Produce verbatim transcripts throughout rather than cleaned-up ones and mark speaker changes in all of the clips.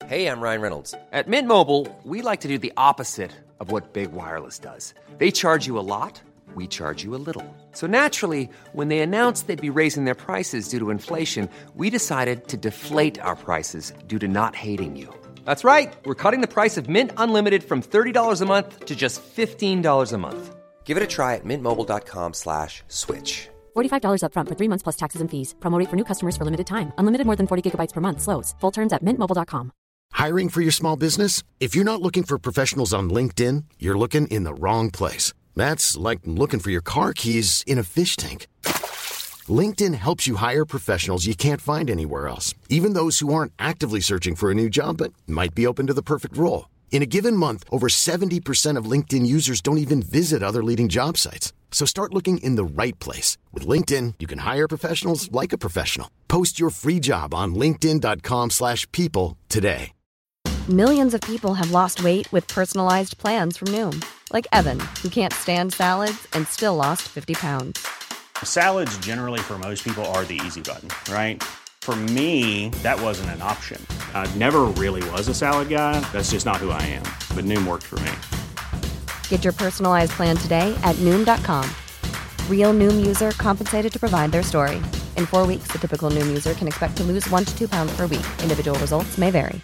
Speaker 1: Hey, I'm Ryan Reynolds. At Mint Mobile, we like to do the opposite of what Big Wireless does. They charge you a lot, we charge you a little. So naturally, when they announced they'd be raising their prices due to inflation, we decided to deflate our prices due to not hating you. That's right. We're cutting the price of Mint Unlimited from thirty dollars a month to just fifteen dollars a month. Give it a try at mintmobile.com slash switch.
Speaker 2: forty-five dollars up front for three months plus taxes and fees. Promo rate for new customers for limited time. Unlimited more than forty gigabytes per month slows. Full terms at mint mobile dot com.
Speaker 3: Hiring for your small business? If you're not looking for professionals on LinkedIn, you're looking in the wrong place. That's like looking for your car keys in a fish tank. LinkedIn helps you hire professionals you can't find anywhere else, even those who aren't actively searching for a new job but might be open to the perfect role. In a given month, over seventy percent of LinkedIn users don't even visit other leading job sites. So start looking in the right place. With LinkedIn, you can hire professionals like a professional. Post your free job on linkedin.com slash people today.
Speaker 4: Millions of people have lost weight with personalized plans from Noom. Like Evan, who can't stand salads and still lost fifty pounds.
Speaker 5: Salads generally for most people are the easy button, right? For me, that wasn't an option. I never really was a salad guy. That's just not who I am. But Noom worked for me.
Speaker 4: Get your personalized plan today at Noom dot com. Real Noom user compensated to provide their story. In four weeks, the typical Noom user can expect to lose one to two pounds per week. Individual results may vary.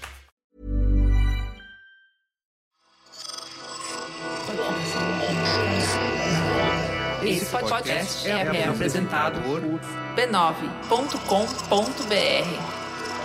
Speaker 6: Esse podcast é apresentado por b nove ponto com ponto b r.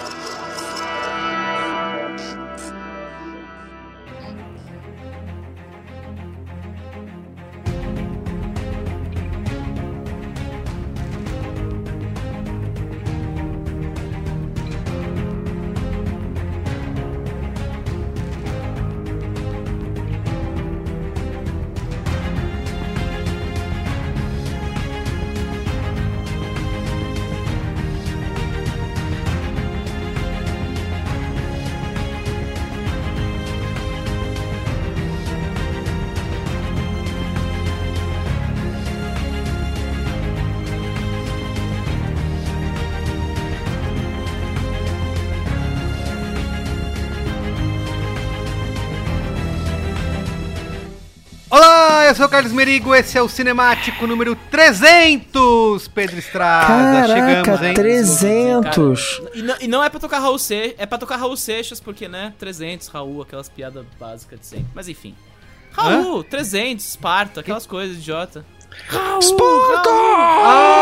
Speaker 7: Olá, eu sou o Carlos Merigo, esse é o Cinemático número trezentos, Pedro Estrada.
Speaker 8: Caraca,
Speaker 7: chegamos, hein?
Speaker 8: trezentos.
Speaker 9: Cara, e, não, e não é pra tocar Raul Seixas, é pra tocar Raul Seixas, porque, né, trezentos, Raul, aquelas piadas básicas de sempre. Mas enfim. Raul, Hã? trezentos, Esparta, aquelas que? coisas idiota.
Speaker 7: Raul, Esparta! Raul.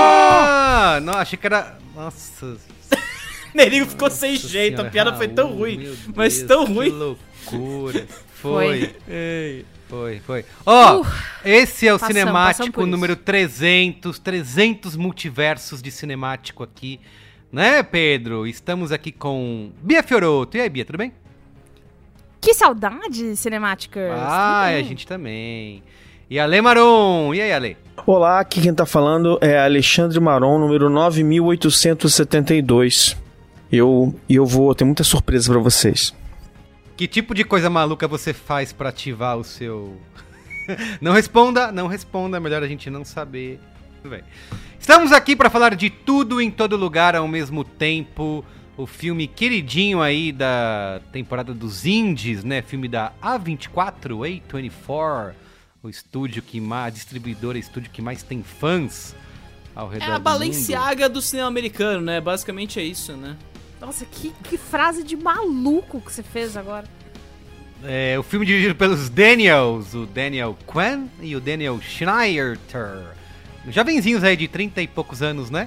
Speaker 7: Ah, não, achei que era... Nossa...
Speaker 9: Merigo ficou Nossa sem jeito, senhora, a piada Raul, foi tão ruim, mas Deus, tão ruim.
Speaker 7: Que loucura. Foi. Foi. Foi, foi. Ó, oh, uh, esse é o passamos, Cinemático passamos número trezentos, trezentos multiversos de Cinemático aqui, né, Pedro? Estamos aqui com Bia Fiorotto. E aí, Bia, tudo bem?
Speaker 10: Que saudade, Cinemática.
Speaker 7: Ah, a gente também. E Ale Maron. E aí, Ale?
Speaker 8: Olá, aqui quem tá falando é Alexandre Maron, número nove mil oitocentos e setenta e dois. Eu, eu vou ter muita surpresa pra vocês.
Speaker 7: Que tipo de coisa maluca você faz pra ativar o seu... Não responda, não responda, melhor a gente não saber. Tudo bem. Estamos aqui pra falar de Tudo em Todo Lugar ao mesmo tempo. O filme queridinho aí da temporada dos indies, né? Filme da A vinte e quatro, A vinte e quatro, o estúdio que mais... A distribuidora, estúdio que mais tem fãs ao redor do mundo. É a
Speaker 9: Balenciaga do cinema americano, né? Basicamente é isso, né?
Speaker 10: Nossa, que, que frase de maluco que você fez agora.
Speaker 7: É, o filme dirigido pelos Daniels, o Daniel Kwan e o Daniel Schneider. Jovenzinhos aí de trinta e poucos anos, né?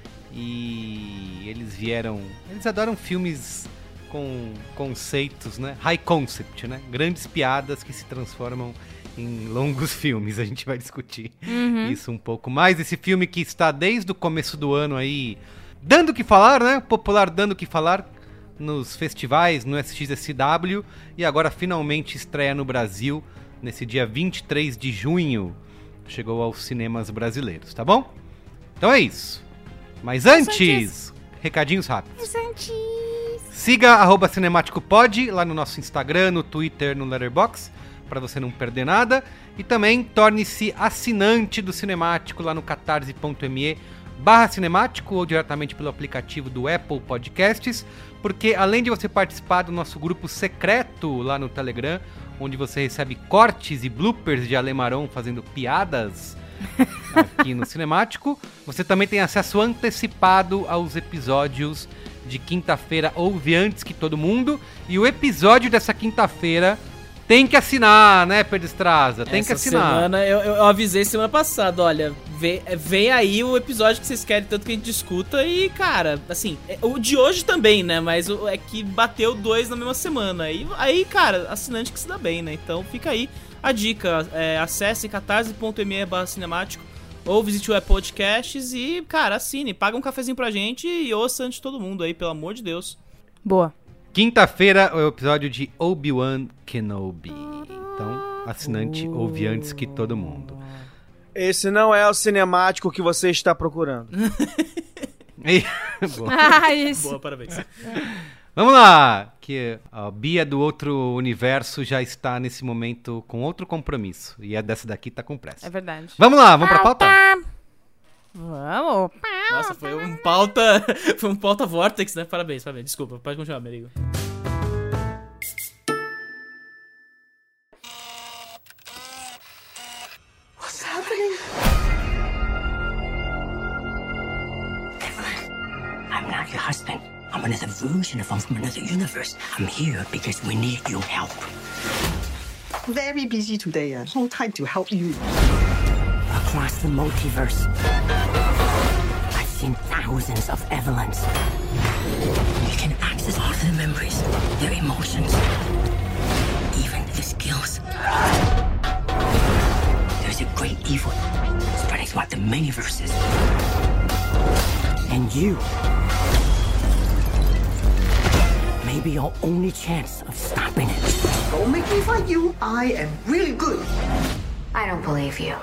Speaker 7: E eles vieram... Eles adoram filmes com conceitos, né? High concept, né? Grandes piadas que se transformam em longos filmes. A gente vai discutir uhum. isso um pouco mais. Esse filme que está desde o começo do ano aí... Dando o que falar, né? Popular dando o que falar nos festivais, no S X S W. E agora finalmente estreia no Brasil, nesse dia vinte e três de junho. Chegou aos cinemas brasileiros, tá bom? Então é isso. Mas antes, recadinhos rápidos.
Speaker 10: Antes.
Speaker 7: Siga arroba cinemáticopod lá no nosso Instagram, no Twitter, no Letterboxd, para você não perder nada. E também torne-se assinante do Cinemático lá no catarse ponto me barra cinemático ou diretamente pelo aplicativo do Apple Podcasts, porque além de você participar do nosso grupo secreto lá no Telegram, onde você recebe cortes e bloopers de Ale Maron fazendo piadas aqui no Cinemático, você também tem acesso antecipado aos episódios de quinta-feira, ouve antes que todo mundo, e o episódio dessa quinta-feira tem que assinar, né, Pedro Estraza? Tem
Speaker 9: Essa
Speaker 7: que assinar.
Speaker 9: Semana, eu, eu avisei semana passada, olha, vem, vem aí o episódio que vocês querem tanto que a gente discuta e, cara, assim, o de hoje também, né, mas o, é que bateu dois na mesma semana. E aí, cara, assinante que se dá bem, né, então fica aí a dica, é, acesse catarse.me barra cinemático ou visite o Apple Podcasts e, cara, assine, paga um cafezinho pra gente e ouça antes de todo mundo aí, pelo amor de Deus.
Speaker 10: Boa.
Speaker 7: Quinta-feira é o episódio de Obi-Wan Kenobi. Então, assinante uh. ouve antes que todo mundo.
Speaker 8: Esse não é o cinemático que você está procurando.
Speaker 7: Boa.
Speaker 10: Ah, isso.
Speaker 9: Boa, parabéns.
Speaker 7: Vamos lá, que a Bia do outro universo já está nesse momento com outro compromisso. E a dessa daqui tá com pressa.
Speaker 10: É verdade.
Speaker 7: Vamos lá, vamos pra pauta?
Speaker 10: Vamos.
Speaker 9: Nossa, foi um pauta. Foi um pauta Vortex, né? Parabéns, parabéns. Desculpa, pode continuar, Merigo.
Speaker 11: What's happening? Evelyn, I'm not your husband. I'm another version of him from another universe. I'm here because we need your help.
Speaker 12: Very busy today. Uh, no time to help you.
Speaker 11: Across the multiverse, I've seen thousands of Evelyns. You can access all their memories, their emotions, even their skills. There's a great evil spreading throughout the many verses. And you may be our only chance of stopping it.
Speaker 12: Don't make me fight you. I am really good.
Speaker 11: I don't believe you.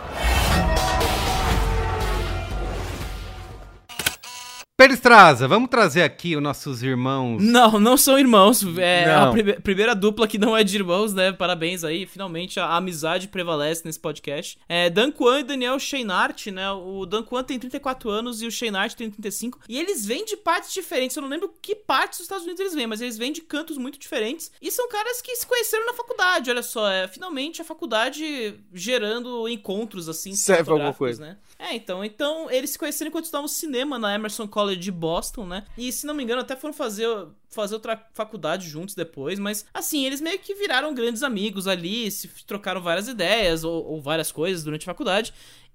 Speaker 7: Pedro Estraza, vamos trazer aqui os nossos irmãos.
Speaker 9: Não, não são irmãos. É
Speaker 7: Não.
Speaker 9: a prime- primeira dupla que não é de irmãos, né? Parabéns aí. Finalmente a amizade prevalece nesse podcast. É Dan Kwan e Daniel Scheinert, né? O Dan Kwan tem trinta e quatro anos e o Scheinert tem trinta e cinco. E eles vêm de partes diferentes. Eu não lembro que partes dos Estados Unidos eles vêm, mas eles vêm de cantos muito diferentes. E são caras que se conheceram na faculdade, olha só. É, finalmente a faculdade gerando encontros, assim,
Speaker 8: Serve alguma
Speaker 9: cinematográficos,
Speaker 8: coisa.
Speaker 9: né? É, então, então eles se conheceram enquanto estudavam cinema na Emerson College de Boston, né? E se não me engano, até foram fazer, fazer outra faculdade juntos depois, mas assim, eles meio que viraram grandes amigos ali, se trocaram várias ideias ou, ou várias coisas durante a faculdade.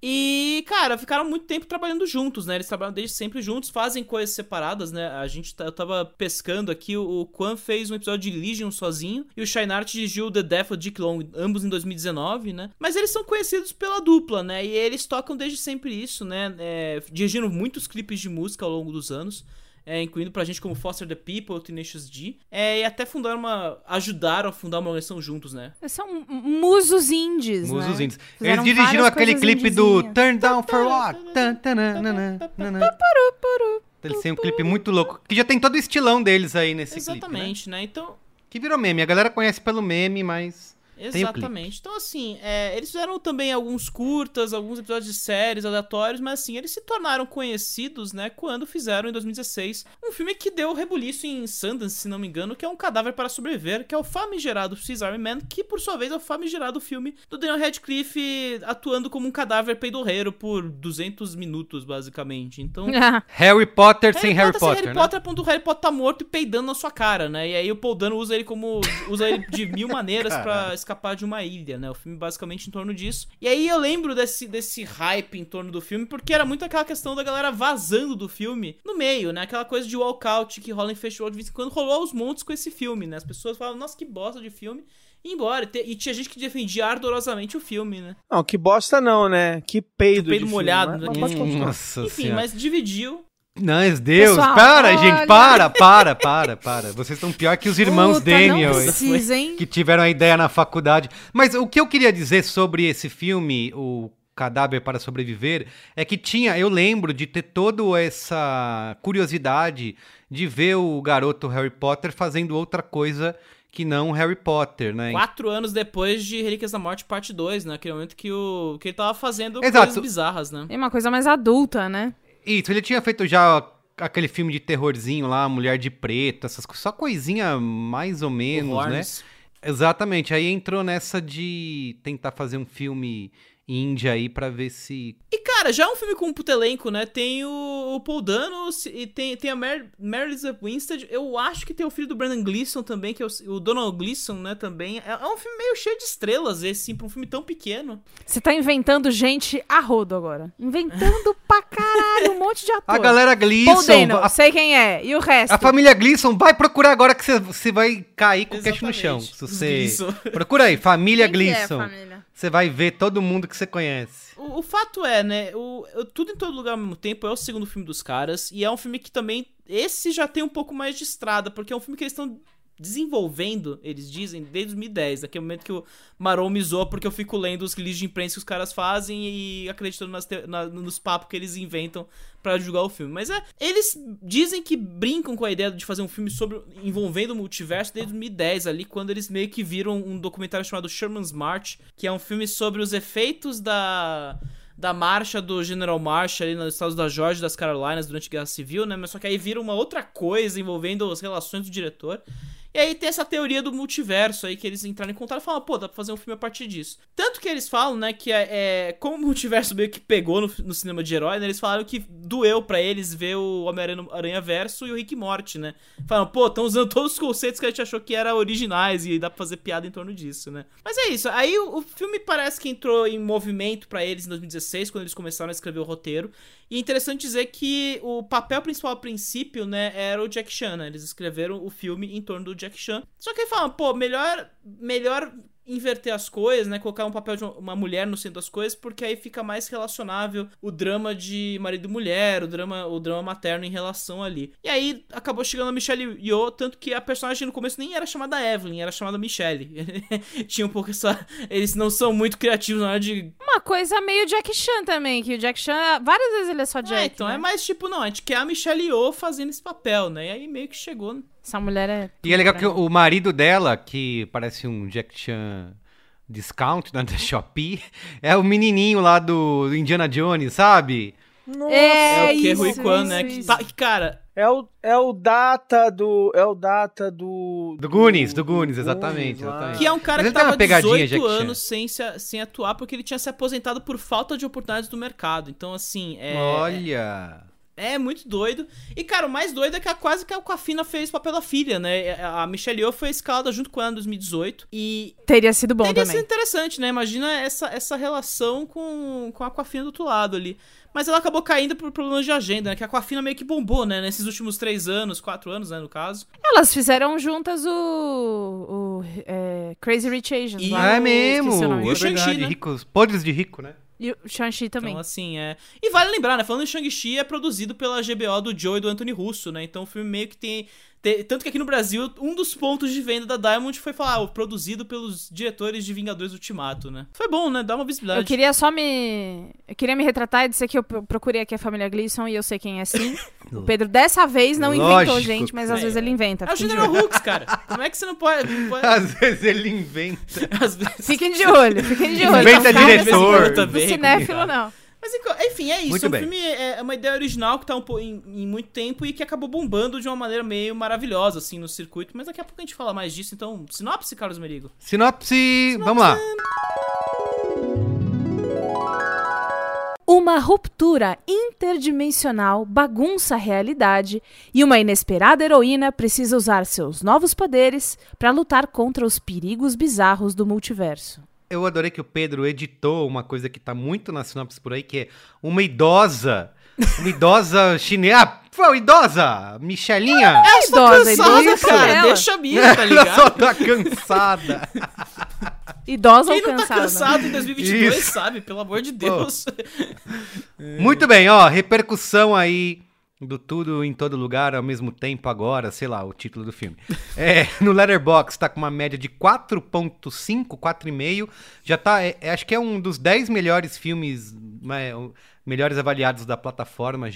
Speaker 9: E, cara, ficaram muito tempo trabalhando juntos, né? Eles trabalham desde sempre juntos, fazem coisas separadas, né? A gente, eu tava pescando aqui, o, o Kwan fez um episódio de Legion sozinho, e o Scheinert dirigiu The Death of Dick Long, ambos em dois mil e dezenove, né? Mas eles são conhecidos pela dupla, né? E eles tocam desde sempre isso, né? É, dirigiram muitos clipes de música ao longo dos anos. É, incluindo pra gente como Foster the People, Tenacious D. É, e até fundaram uma... ajudaram a fundar uma organização juntos, né?
Speaker 10: São musos indies,
Speaker 7: Musos
Speaker 10: né?
Speaker 7: indies.
Speaker 10: Fizeram
Speaker 7: Eles dirigiram
Speaker 10: várias
Speaker 7: aquele
Speaker 10: coisas
Speaker 7: clipe do
Speaker 10: indiezinhas.
Speaker 7: Turn Down for What? Tan, tananana, nanana. Eles têm um clipe muito louco, que já tem todo o estilão deles aí nesse
Speaker 9: Exatamente,
Speaker 7: clipe, né?
Speaker 9: né? Então...
Speaker 7: Que virou meme. A galera conhece pelo meme, mas...
Speaker 9: Exatamente. Então, assim, é, eles fizeram também alguns curtas, alguns episódios de séries aleatórios, mas, assim, eles se tornaram conhecidos, né, quando fizeram, em dois mil e dezesseis, um filme que deu rebuliço em Sundance, se não me engano, que é Um Cadáver para Sobreviver, que é o famigerado Swiss Man, que, por sua vez, é o famigerado filme do Daniel Radcliffe atuando como um cadáver peidorreiro por duzentos minutos, basicamente. Então...
Speaker 7: Harry Potter sem
Speaker 9: Harry
Speaker 7: Harry
Speaker 9: Potter,
Speaker 7: Potter,
Speaker 9: sem Harry
Speaker 7: né?
Speaker 9: Potter, a ponto do Harry Potter tá morto e peidando na sua cara, né? E aí o Paul Dano usa ele como... usa ele de mil maneiras pra escapar de uma ilha, né? O filme basicamente em torno disso. E aí eu lembro desse, desse hype em torno do filme, porque era muito aquela questão da galera vazando do filme no meio, né? Aquela coisa de walkout que rola em festival de vez em quando, rolou aos montes com esse filme, né? As pessoas falavam, nossa, que bosta de filme, e ia embora. E tinha gente que defendia ardorosamente o filme, né?
Speaker 8: Não, que bosta não, né? Que peido,
Speaker 9: peido
Speaker 8: de
Speaker 9: molhado,
Speaker 8: filme,
Speaker 9: né?
Speaker 8: mas pode continuar.
Speaker 7: Nossa
Speaker 9: Enfim,
Speaker 7: senhora.
Speaker 9: mas dividiu.
Speaker 7: Não, Deus,
Speaker 10: Pessoal,
Speaker 7: para,
Speaker 10: olha.
Speaker 7: gente, para, para, para, para. Vocês estão pior que os irmãos
Speaker 10: Puta,
Speaker 7: Daniel,
Speaker 10: não
Speaker 7: hein,
Speaker 10: precisa, hein?
Speaker 7: que tiveram a ideia na faculdade. Mas o que eu queria dizer sobre esse filme, o Cadáver para Sobreviver, é que tinha, eu lembro de ter toda essa curiosidade de ver o garoto Harry Potter fazendo outra coisa que não Harry Potter, né?
Speaker 9: Quatro anos depois de Relíquias da Morte, parte dois, né? Aquele momento que, o, que ele tava fazendo
Speaker 7: Exato.
Speaker 9: coisas bizarras, né?
Speaker 10: É uma coisa mais adulta, né?
Speaker 7: Isso, ele tinha feito já aquele filme de terrorzinho lá, Mulher de Preto, essas coisas, só coisinha mais ou menos,
Speaker 9: Horns.
Speaker 7: né? Exatamente, aí entrou nessa de tentar fazer um filme índia aí pra ver se...
Speaker 9: E, cara, já é um filme com um puto elenco, né? Tem o, o Paul Dano e tem, tem a Mer Mary Winstead. Eu acho que tem o filho do Brendan Gleeson também, que é o, o Donald Gleeson, né, também. É, é um filme meio cheio de estrelas esse, sim, pra um filme tão pequeno.
Speaker 10: Você tá inventando gente a rodo agora. Inventando pra caralho um monte de ator.
Speaker 7: A galera Gleeson...
Speaker 10: Paul Dano,
Speaker 7: a,
Speaker 10: sei quem é. E o resto?
Speaker 7: A família Gleeson, vai procurar agora que você vai cair com o queixo no chão. Se você... Procura aí, família
Speaker 10: quem
Speaker 7: Gleeson.
Speaker 10: Que é, família?
Speaker 7: Você vai ver todo mundo que você conhece.
Speaker 9: O, o fato é, né, o, o Tudo em Todo Lugar ao mesmo tempo é o segundo filme dos caras, e é um filme que também, esse já tem um pouco mais de estrada, porque é um filme que eles estão desenvolvendo, eles dizem, desde dois mil e dez, naquele momento que o Maron me zoou, porque eu fico lendo os releases de imprensa que os caras fazem e acreditando nas te- na, nos papos que eles inventam pra julgar o filme. Mas é, eles dizem que brincam com a ideia de fazer um filme sobre envolvendo o multiverso desde dois mil e dez, ali, quando eles meio que viram um documentário chamado Sherman's March, que é um filme sobre os efeitos da... da marcha do General March ali nos estados da Georgia e das Carolinas durante a Guerra Civil, né? Mas só que aí vira uma outra coisa envolvendo as relações do diretor. E aí tem essa teoria do multiverso aí, que eles entraram em contato e falaram, pô, dá pra fazer um filme a partir disso. Tanto que eles falam, né, que é, é como o multiverso meio que pegou no, no cinema de herói, né, eles falaram que doeu pra eles ver o Homem-Aranha Verso e o Rick e Morty, né. Falaram, pô, estão usando todos os conceitos que a gente achou que eram originais e dá pra fazer piada em torno disso, né. Mas é isso, aí o, o filme parece que entrou em movimento pra eles em dois mil e dezesseis, quando eles começaram a escrever o roteiro. E é interessante dizer que o papel principal a princípio, né, era o Jack Chan, né? Eles escreveram o filme em torno do Jack Chan. Só que aí falam, pô, melhor, melhor inverter as coisas, né? Colocar um papel de uma mulher no centro das coisas, porque aí fica mais relacionável o drama de marido e mulher, o drama, o drama materno em relação ali. E aí acabou chegando a Michelle Yeoh, tanto que a personagem no começo nem era chamada Evelyn, era chamada Michelle. Tinha um pouco essa... Eles não são muito criativos na hora de...
Speaker 10: Uma coisa meio Jack Chan também, que o Jack Chan, várias vezes ele é só Jack,
Speaker 9: É, então
Speaker 10: né?
Speaker 9: é mais tipo, não, a gente quer a Michelle Yeoh fazendo esse papel, né? E aí meio que chegou...
Speaker 10: Essa mulher é...
Speaker 7: E é legal que o marido dela, que parece um Jack Chan discount, né, da Shopee, é o menininho lá do Indiana Jones, sabe?
Speaker 8: Nossa,
Speaker 9: É, é o que
Speaker 10: isso,
Speaker 9: Rui Kwan,
Speaker 10: isso,
Speaker 9: né?
Speaker 10: isso.
Speaker 9: Que tá, que, cara...
Speaker 8: É o, é o data do... É o data do...
Speaker 7: Do Goonies, do Goonies, exatamente,
Speaker 8: lá.
Speaker 7: exatamente.
Speaker 9: Que é um cara
Speaker 7: Mas
Speaker 9: que
Speaker 7: ele tem uma
Speaker 9: tava
Speaker 7: pegadinha,
Speaker 9: dezoito
Speaker 7: Jack Chan.
Speaker 9: anos sem, se, sem atuar porque ele tinha se aposentado por falta de oportunidades do mercado. Então, assim, é...
Speaker 7: Olha...
Speaker 9: É muito doido. E, cara, o mais doido é que a, quase que a Aquafina fez o papel da filha, né? A Michelle Yeoh foi escalada junto com ela em dois mil e dezoito. E
Speaker 10: Teria sido bom
Speaker 9: teria
Speaker 10: também.
Speaker 9: sido interessante, né? Imagina essa, essa relação com, com a Aquafina do outro lado ali. Mas ela acabou caindo por problemas de agenda, né? Que a Aquafina meio que bombou, né? Nesses últimos três anos, quatro anos, né? No caso.
Speaker 10: Elas fizeram juntas o, o é, Crazy Rich Asians.
Speaker 9: E-
Speaker 10: lá
Speaker 7: Ah, é
Speaker 10: no-
Speaker 7: mesmo,
Speaker 10: esqueci o nome.
Speaker 9: E o
Speaker 7: é verdade,
Speaker 9: Shang-Chi, né?
Speaker 7: ricos, podres de rico, né?
Speaker 10: E o Shang-Chi também.
Speaker 9: Então, assim, é... E vale lembrar, né? Falando em Shang-Chi, é produzido pela G B O do Joe e do Anthony Russo, né? Então o filme meio que tem... tem... Tanto que aqui no Brasil, um dos pontos de venda da Diamond foi falar, ah, produzido pelos diretores de Vingadores Ultimato, né? Foi bom, né? Dá uma visibilidade.
Speaker 10: Eu queria só me... Eu queria me retratar e dizer que eu procurei aqui a família Gleason e eu sei quem é sim. O Pedro dessa vez não inventou,
Speaker 7: Lógico.
Speaker 10: gente, mas às
Speaker 9: É,
Speaker 10: vezes ele inventa.
Speaker 9: É o
Speaker 10: Fiquem de
Speaker 9: General
Speaker 10: olho.
Speaker 9: Hooks, cara. Como é que você não pode... não pode-
Speaker 7: Às vezes ele inventa.
Speaker 9: Às vezes...
Speaker 10: Fiquem de olho, fiquem de olho.
Speaker 7: Inventa
Speaker 10: Não fica
Speaker 7: diretor.
Speaker 10: do
Speaker 9: Também,
Speaker 10: cinéfilo,
Speaker 9: complicado.
Speaker 10: não.
Speaker 9: Mas, enfim, é isso.
Speaker 7: Muito
Speaker 9: é um
Speaker 7: bem.
Speaker 9: filme, é uma ideia original que tá um po- em, em muito tempo e que acabou bombando de uma maneira meio maravilhosa, assim, no circuito. Mas daqui a pouco a gente fala mais disso. Então, sinopse, Carlos Merigo.
Speaker 7: Sinopse, vamos lá.
Speaker 10: Uma ruptura interdimensional bagunça a realidade e uma inesperada heroína precisa usar seus novos poderes para lutar contra os perigos bizarros do multiverso.
Speaker 7: Eu adorei que o Pedro editou uma coisa que tá muito na sinopse por aí, que é uma idosa, uma idosa chinesa. Ah, foi idosa, Michelinha.
Speaker 10: É idosa,
Speaker 9: Cansada,
Speaker 10: idosa,
Speaker 9: cara.
Speaker 10: ela.
Speaker 9: Deixa a minha, tá
Speaker 7: Ela só
Speaker 9: ligado?
Speaker 7: tá cansada.
Speaker 10: Idosa
Speaker 9: Quem
Speaker 10: ou
Speaker 9: não tá
Speaker 10: cansada?
Speaker 9: cansado em dois mil e vinte e dois,
Speaker 7: Isso.
Speaker 9: sabe? Pelo amor de Deus.
Speaker 7: Muito bem, ó, repercussão aí do Tudo em Todo Lugar ao mesmo tempo agora, sei lá, o título do filme. É, no Letterboxd tá com uma média de quatro ponto cinco, quatro vírgula cinco, já tá, é, é, acho que é um dos dez melhores filmes, né, o- melhores avaliados da plataforma já.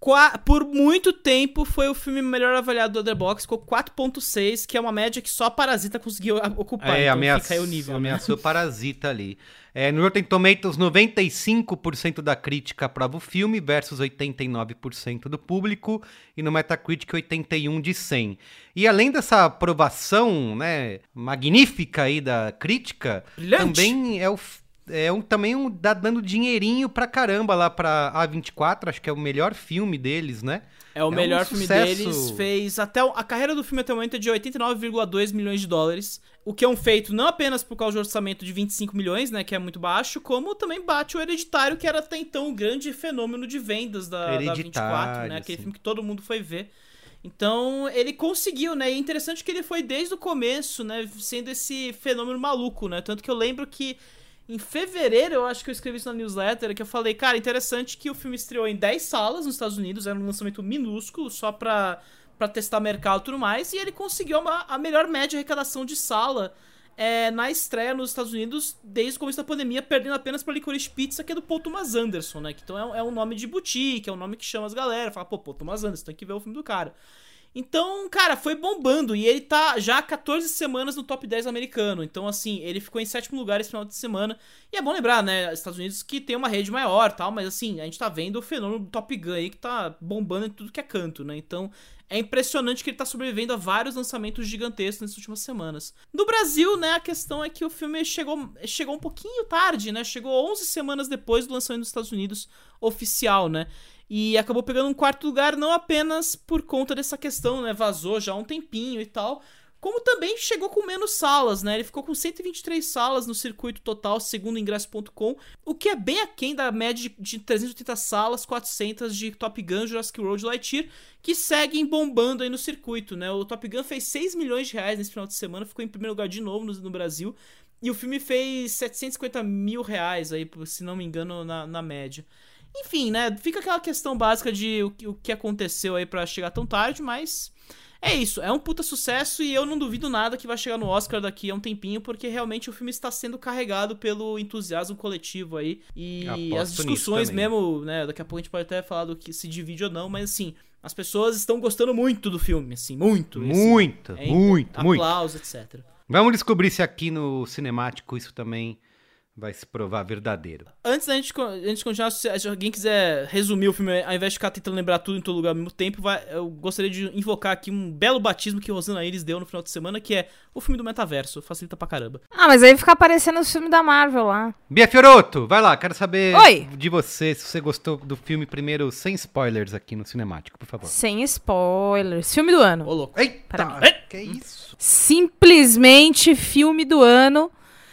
Speaker 9: Qua- por muito tempo foi o filme melhor avaliado do Letterboxd, ficou quatro ponto seis, que é uma média que só Parasita conseguiu a- ocupar.
Speaker 7: É,
Speaker 9: então
Speaker 7: ameaça,
Speaker 9: fica aí o nível.
Speaker 7: ameaçou Parasita ali. É, no Rotten Tomatoes, noventa e cinco por cento da crítica aprova o filme versus oitenta e nove por cento do público, e no Metacritic oitenta e um de cem. E além dessa aprovação, né, magnífica aí da crítica,
Speaker 9: Brilhante.
Speaker 7: também é o É um, também um, dá dando dinheirinho pra caramba lá pra A vinte e quatro, acho que é o melhor filme deles, né?
Speaker 9: É o
Speaker 7: É
Speaker 9: melhor
Speaker 7: um
Speaker 9: filme
Speaker 7: sucesso.
Speaker 9: deles, fez até o- a carreira do filme até o momento é de oitenta e nove vírgula dois milhões de dólares, o que é um feito não apenas por causa do orçamento de vinte e cinco milhões, né, que é muito baixo, como também bate o Hereditário, que era até então o grande fenômeno de vendas da, da vinte e quatro, né, aquele
Speaker 7: sim.
Speaker 9: filme que todo mundo foi ver. Então, ele conseguiu, né, e é interessante que ele foi desde o começo, né, sendo esse fenômeno maluco, né, tanto que eu lembro que em fevereiro, eu acho que eu escrevi isso na newsletter, que eu falei, cara, interessante que o filme estreou em dez salas nos Estados Unidos, era um lançamento minúsculo, só pra, pra testar mercado e tudo mais, e ele conseguiu uma, a melhor média de arrecadação de sala é, na estreia nos Estados Unidos desde o começo da pandemia, perdendo apenas pra Licorice Pizza, que é do Paul Thomas Anderson, né, que então é, é um nome de boutique, é um nome que chama as galera, fala, pô, Paul Thomas Anderson, tem que ver o filme do cara. Então, cara, foi bombando. E ele tá já há catorze semanas no top dez americano. Então, assim, ele ficou em sétimo lugar esse final de semana. E é bom lembrar, né, Estados Unidos que tem uma rede maior e tal. Mas, assim, a gente tá vendo o fenômeno do Top Gun aí que tá bombando em tudo que é canto, né? Então, é impressionante que ele tá sobrevivendo a vários lançamentos gigantescos nessas últimas semanas. No Brasil, né, a questão é que o filme chegou, chegou um pouquinho tarde, né? Chegou onze semanas depois do lançamento dos Estados Unidos oficial, né? E acabou pegando um quarto lugar não apenas por conta dessa questão, né? Vazou já há um tempinho e tal, como também chegou com menos salas, né? Ele ficou com cento e vinte e três salas no circuito total, segundo o ingresso ponto com, o que é bem aquém da média de, de trezentas e oitenta salas, quatrocentas de Top Gun, Jurassic World e Lightyear, que seguem bombando aí no circuito, né? O Top Gun fez seis milhões de reais nesse final de semana, ficou em primeiro lugar de novo no, no Brasil, e o filme fez setecentos e cinquenta mil reais aí, se não me engano, na, na média. Enfim, né, fica aquela questão básica de o que, o que aconteceu aí pra chegar tão tarde, mas é isso, é um puta sucesso e eu não duvido nada que vai chegar no Oscar daqui a um tempinho, porque realmente o filme está sendo carregado pelo entusiasmo coletivo aí, e
Speaker 7: Aposto
Speaker 9: as discussões
Speaker 7: nisso também.
Speaker 9: mesmo, né, daqui a pouco a gente pode até falar do que se divide ou não, mas assim, as pessoas estão gostando muito do filme, assim, muito.
Speaker 7: Muito,
Speaker 9: assim, é,
Speaker 7: muito, muito.
Speaker 9: aplausos, etcétera.
Speaker 7: Vamos descobrir se aqui no Cinemático isso também vai se provar verdadeiro.
Speaker 9: Antes da gente, antes de continuar, se alguém quiser resumir o filme, ao invés de ficar tentando lembrar tudo em todo lugar ao mesmo tempo, vai, eu gostaria de invocar aqui um belo batismo que Rosana Iris deu no final de semana, que é o filme do metaverso. Facilita pra caramba.
Speaker 10: Ah, mas aí fica aparecendo os filmes da Marvel lá.
Speaker 7: Bia Fiorotto, vai lá, quero saber
Speaker 10: Oi.
Speaker 7: de você, se você gostou do filme primeiro, sem spoilers aqui no Cinemático, por favor.
Speaker 10: Sem spoilers. Filme do ano.
Speaker 9: Ô, louco.
Speaker 7: Eita, que isso?
Speaker 10: Simplesmente filme do ano.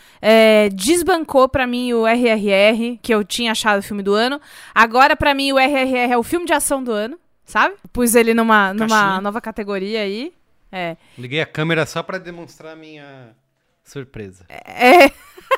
Speaker 10: É, desbancou pra mim o R R R, que eu tinha achado o filme do ano. Agora, pra mim, o R R R é o filme de ação do ano, sabe? Pus ele numa, numa
Speaker 9: Caixinha.
Speaker 10: nova categoria aí. É.
Speaker 7: Liguei a câmera só pra demonstrar a minha surpresa.
Speaker 10: É.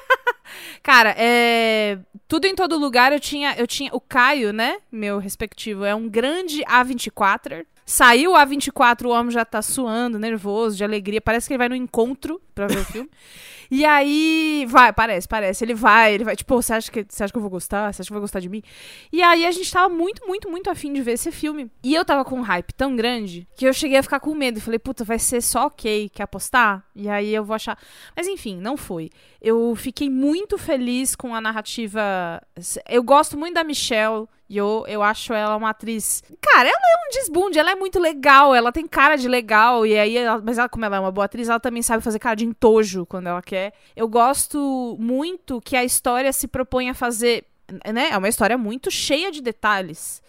Speaker 10: Cara, é... tudo em todo lugar eu tinha, eu tinha... O Caio, né, meu respectivo, é um grande A vinte e quatro. Saiu o A vinte e quatro, o homem já tá suando, nervoso, de alegria. Parece que ele vai no encontro pra ver o filme. E aí, vai, parece, parece. Ele vai, ele vai, tipo, você acha que, você acha que eu vou gostar? Você acha que vai gostar de mim? E aí a gente tava muito, muito, muito afim de ver esse filme. E eu tava com um hype tão grande que eu cheguei a ficar com medo. Falei, puta, vai ser só ok, quer apostar? E aí eu vou achar... Mas enfim, não foi. Eu fiquei muito feliz com a narrativa... Eu gosto muito da Michelle Yeoh, eu acho ela uma atriz... Cara, ela é um desbunde, ela é muito legal, ela tem cara de legal, e aí, ela... mas ela, como ela é uma boa atriz, ela também sabe fazer cara de entojo quando ela quer. Eu gosto muito que a história se propõe a fazer... Né? É uma história muito cheia de detalhes,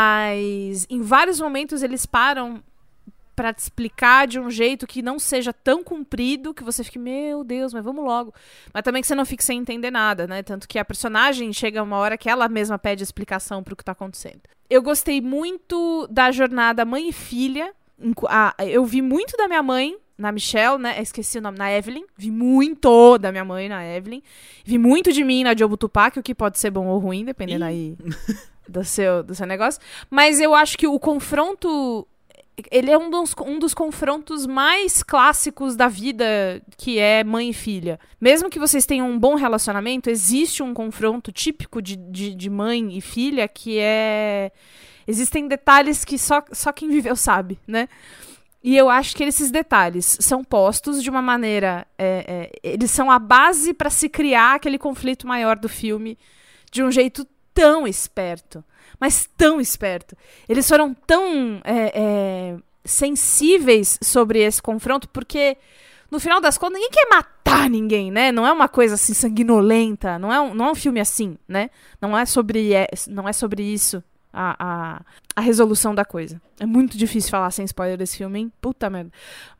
Speaker 10: mas em vários momentos eles param pra te explicar de um jeito que não seja tão comprido que você fique, meu Deus, mas vamos logo. Mas também que você não fique sem entender nada, né? Tanto que a personagem chega uma hora que ela mesma pede explicação pro que tá acontecendo. Eu gostei muito da jornada mãe e filha. Eu vi muito da minha mãe na Michelle, né? Esqueci o nome, na Evelyn. Vi muito da minha mãe na Evelyn. Vi muito de mim na Diogo Tupac, o que pode ser bom ou ruim, dependendo aí do seu, do seu negócio. Mas eu acho que o confronto... Ele é um dos, um dos confrontos mais clássicos da vida, que é mãe e filha. Mesmo que vocês tenham um bom relacionamento, existe um confronto típico de, de, de mãe e filha, que é Existem detalhes que só, só quem viveu sabe, né? E eu acho que esses detalhes são postos de uma maneira... É, é, eles são a base para se criar aquele conflito maior do filme de um jeito tão esperto. Mas tão esperto. Eles foram tão é, é, sensíveis sobre esse confronto, porque, no final das contas, ninguém quer matar ninguém, né? Não é uma coisa assim sanguinolenta. Não é um, não é um filme assim, né? Não é sobre, é, não é sobre isso. A, a, a resolução da coisa. É muito difícil falar sem spoiler desse filme, hein? Puta merda.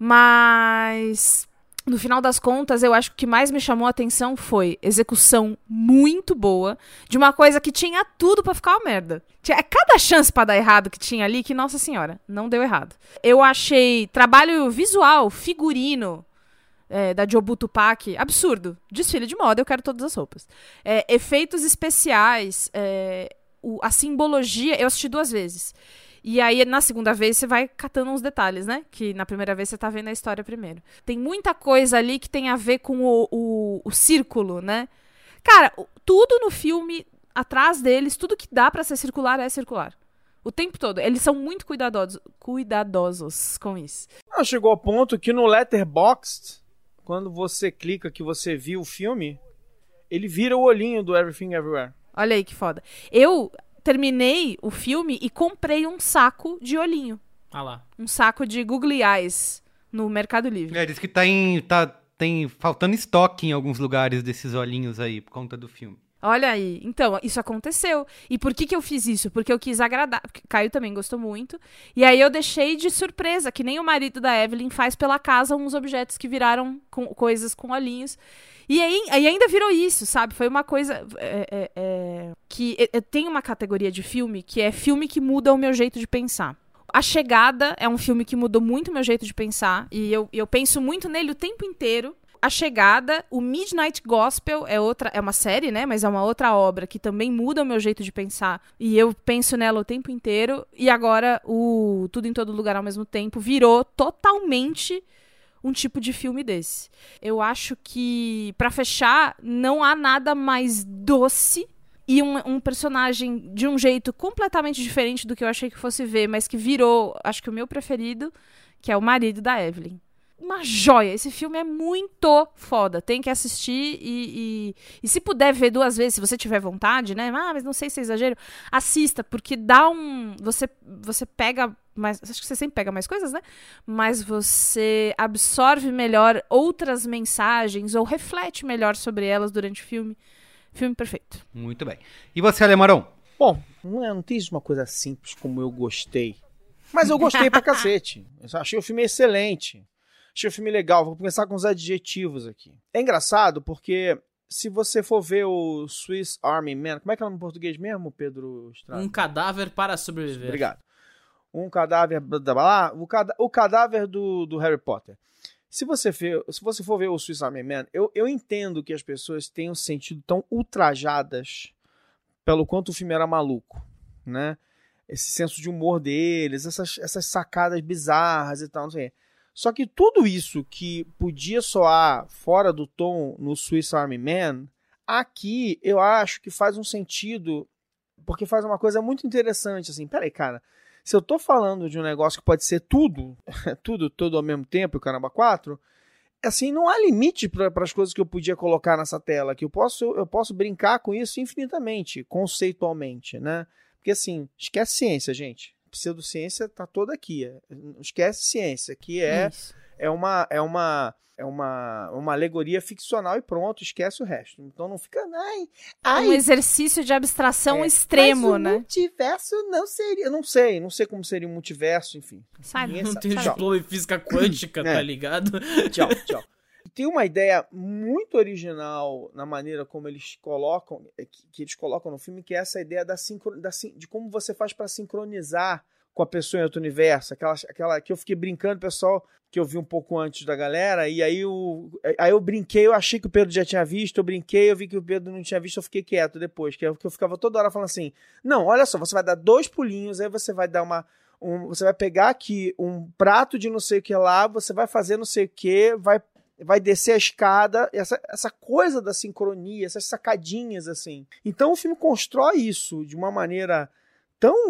Speaker 10: Mas, no final das contas, eu acho que o que mais me chamou a atenção foi execução muito boa de uma coisa que tinha tudo pra ficar uma merda. Tinha cada chance pra dar errado que tinha ali, que, nossa senhora, não deu errado. Eu achei trabalho visual, figurino, é, da Jobu Tupac, absurdo. Desfile de moda, eu quero todas as roupas. É, efeitos especiais, é, O, a simbologia, eu assisti duas vezes. E aí, na segunda vez, você vai catando uns detalhes, né? Que na primeira vez você tá vendo a história primeiro. Tem muita coisa ali que tem a ver com o, o, o círculo, né? Cara, tudo no filme, atrás deles, tudo que dá pra ser circular é circular. O tempo todo. Eles são muito cuidadosos, cuidadosos com isso.
Speaker 8: Ah, chegou ao ponto que no Letterboxd, quando você clica que você viu o filme, ele vira o olhinho do Everything Everywhere.
Speaker 10: Olha aí que foda. Eu terminei o filme e comprei um saco de olhinho.
Speaker 9: Ah lá.
Speaker 10: Um saco de Googly Eyes no Mercado Livre.
Speaker 7: É, diz que tá em, tá, tem faltando estoque em alguns lugares desses olhinhos aí, por conta do filme.
Speaker 10: Olha aí. Então, isso aconteceu. E por que que eu fiz isso? Porque eu quis agradar. Porque Caio também gostou muito. E aí eu deixei de surpresa, que nem o marido da Evelyn faz pela casa uns objetos que viraram com, coisas com olhinhos. E aí, aí ainda virou isso, sabe? Foi uma coisa é, é, é, que eu tenho uma categoria de filme que é filme que muda o meu jeito de pensar. A Chegada é um filme que mudou muito o meu jeito de pensar e eu, eu penso muito nele o tempo inteiro. A Chegada, o Midnight Gospel é outra, é uma série, né? Mas é uma outra obra que também muda o meu jeito de pensar e eu penso nela o tempo inteiro. E agora o Tudo em Todo Lugar ao Mesmo Tempo virou totalmente um tipo de filme desse. Eu acho que, pra fechar, não há nada mais doce e um, um personagem de um jeito completamente diferente do que eu achei que fosse ver, mas que virou, acho que o meu preferido, que é o marido da Evelyn. Uma joia. Esse filme é muito foda. Tem que assistir e, e, e se puder ver duas vezes, se você tiver vontade, né? Ah, mas não sei se é exagero. Assista, porque dá um... Você, você pega... Mas, acho que você sempre pega mais coisas, né? Mas você absorve melhor outras mensagens ou reflete melhor sobre elas durante o filme. Filme perfeito.
Speaker 7: Muito bem. E você, Alemarão?
Speaker 8: Bom, não, é, não tem uma coisa simples como eu gostei. Mas eu gostei pra cacete. Eu achei o filme excelente. Achei o filme legal. Vou começar com os adjetivos aqui. É engraçado porque se você for ver o Swiss Army Man... Como é que é no português mesmo, Pedro Estrada?
Speaker 9: Um cadáver para sobreviver.
Speaker 8: Obrigado. Um cadáver, blá, o, cada, o cadáver do, do Harry Potter. Se você, ver, se você for ver o Swiss Army Man, eu, eu entendo que as pessoas tenham se sentido tão ultrajadas pelo quanto o filme era maluco, né? Esse senso de humor deles, essas, essas sacadas bizarras e tal, não sei. Só que tudo isso que podia soar fora do tom no Swiss Army Man, aqui eu acho que faz um sentido, porque faz uma coisa muito interessante, assim, peraí, cara, se eu tô falando de um negócio que pode ser tudo, tudo, tudo ao mesmo tempo, o caramba quatro, assim, não há limite para as coisas que eu podia colocar nessa tela, que eu posso, eu posso brincar com isso infinitamente, conceitualmente, né? Porque assim, esquece ciência, gente. Pseudociência tá toda aqui. Esquece ciência, que é, é, uma, é, uma, é uma, uma alegoria ficcional e pronto, esquece o resto. Então não fica... Ai, ai,
Speaker 10: um exercício de abstração é, extremo,
Speaker 8: mas o
Speaker 10: né?
Speaker 8: multiverso não seria... Eu não sei, não sei como seria um multiverso, enfim.
Speaker 10: Sabe,
Speaker 9: não tem diploma em física quântica, é. Tá ligado?
Speaker 8: Tchau, tchau. Tem uma ideia muito original na maneira como eles colocam, que eles colocam no filme, que é essa ideia da sincro, da, de como você faz para sincronizar com a pessoa em outro universo. Aquela, aquela que eu fiquei brincando, pessoal, que eu vi um pouco antes da galera, e aí eu, aí eu brinquei, eu achei que o Pedro já tinha visto, eu brinquei, eu vi que o Pedro não tinha visto, eu fiquei quieto depois, que eu, que eu ficava toda hora falando assim, não, olha só, você vai dar dois pulinhos, aí você vai dar uma... Um, você vai pegar aqui um prato de não sei o que lá, você vai fazer não sei o que, vai... vai descer a escada, essa, essa coisa da sincronia, essas sacadinhas, assim. Então o filme constrói isso de uma maneira tão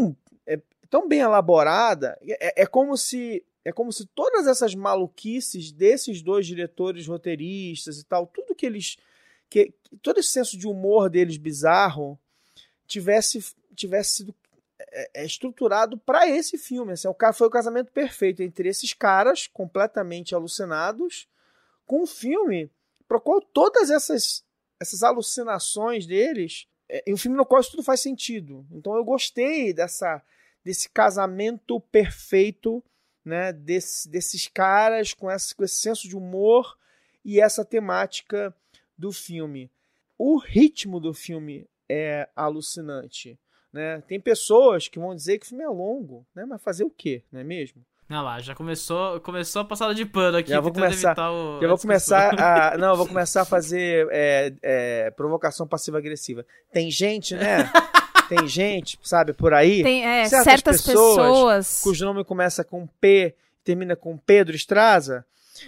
Speaker 8: é tão bem elaborada, é, é como se é como se todas essas maluquices desses dois diretores roteiristas e tal, tudo que eles que todo esse senso de humor deles bizarro tivesse tivesse sido é, é, estruturado para esse filme. Assim, o cara foi o casamento perfeito entre esses caras completamente alucinados com um filme para o qual todas essas essas alucinações deles, é um filme no qual isso tudo faz sentido. Então eu gostei dessa, desse casamento perfeito, né, desse, desses caras com esse, com esse senso de humor e essa temática do filme. O ritmo do filme é alucinante, né? Tem pessoas que vão dizer que o filme é longo, né? Mas fazer o quê, não é mesmo?
Speaker 9: Não lá, já começou, começou a passada de pano aqui.
Speaker 8: Já vou começar,
Speaker 9: o,
Speaker 8: já vou começar a, não, eu vou começar a fazer é, é, provocação passiva-agressiva. Tem gente, né? Tem gente, sabe, por aí.
Speaker 10: Tem é,
Speaker 8: certas,
Speaker 10: certas pessoas,
Speaker 8: pessoas cujo nome começa com P, termina com Pedro Estraza.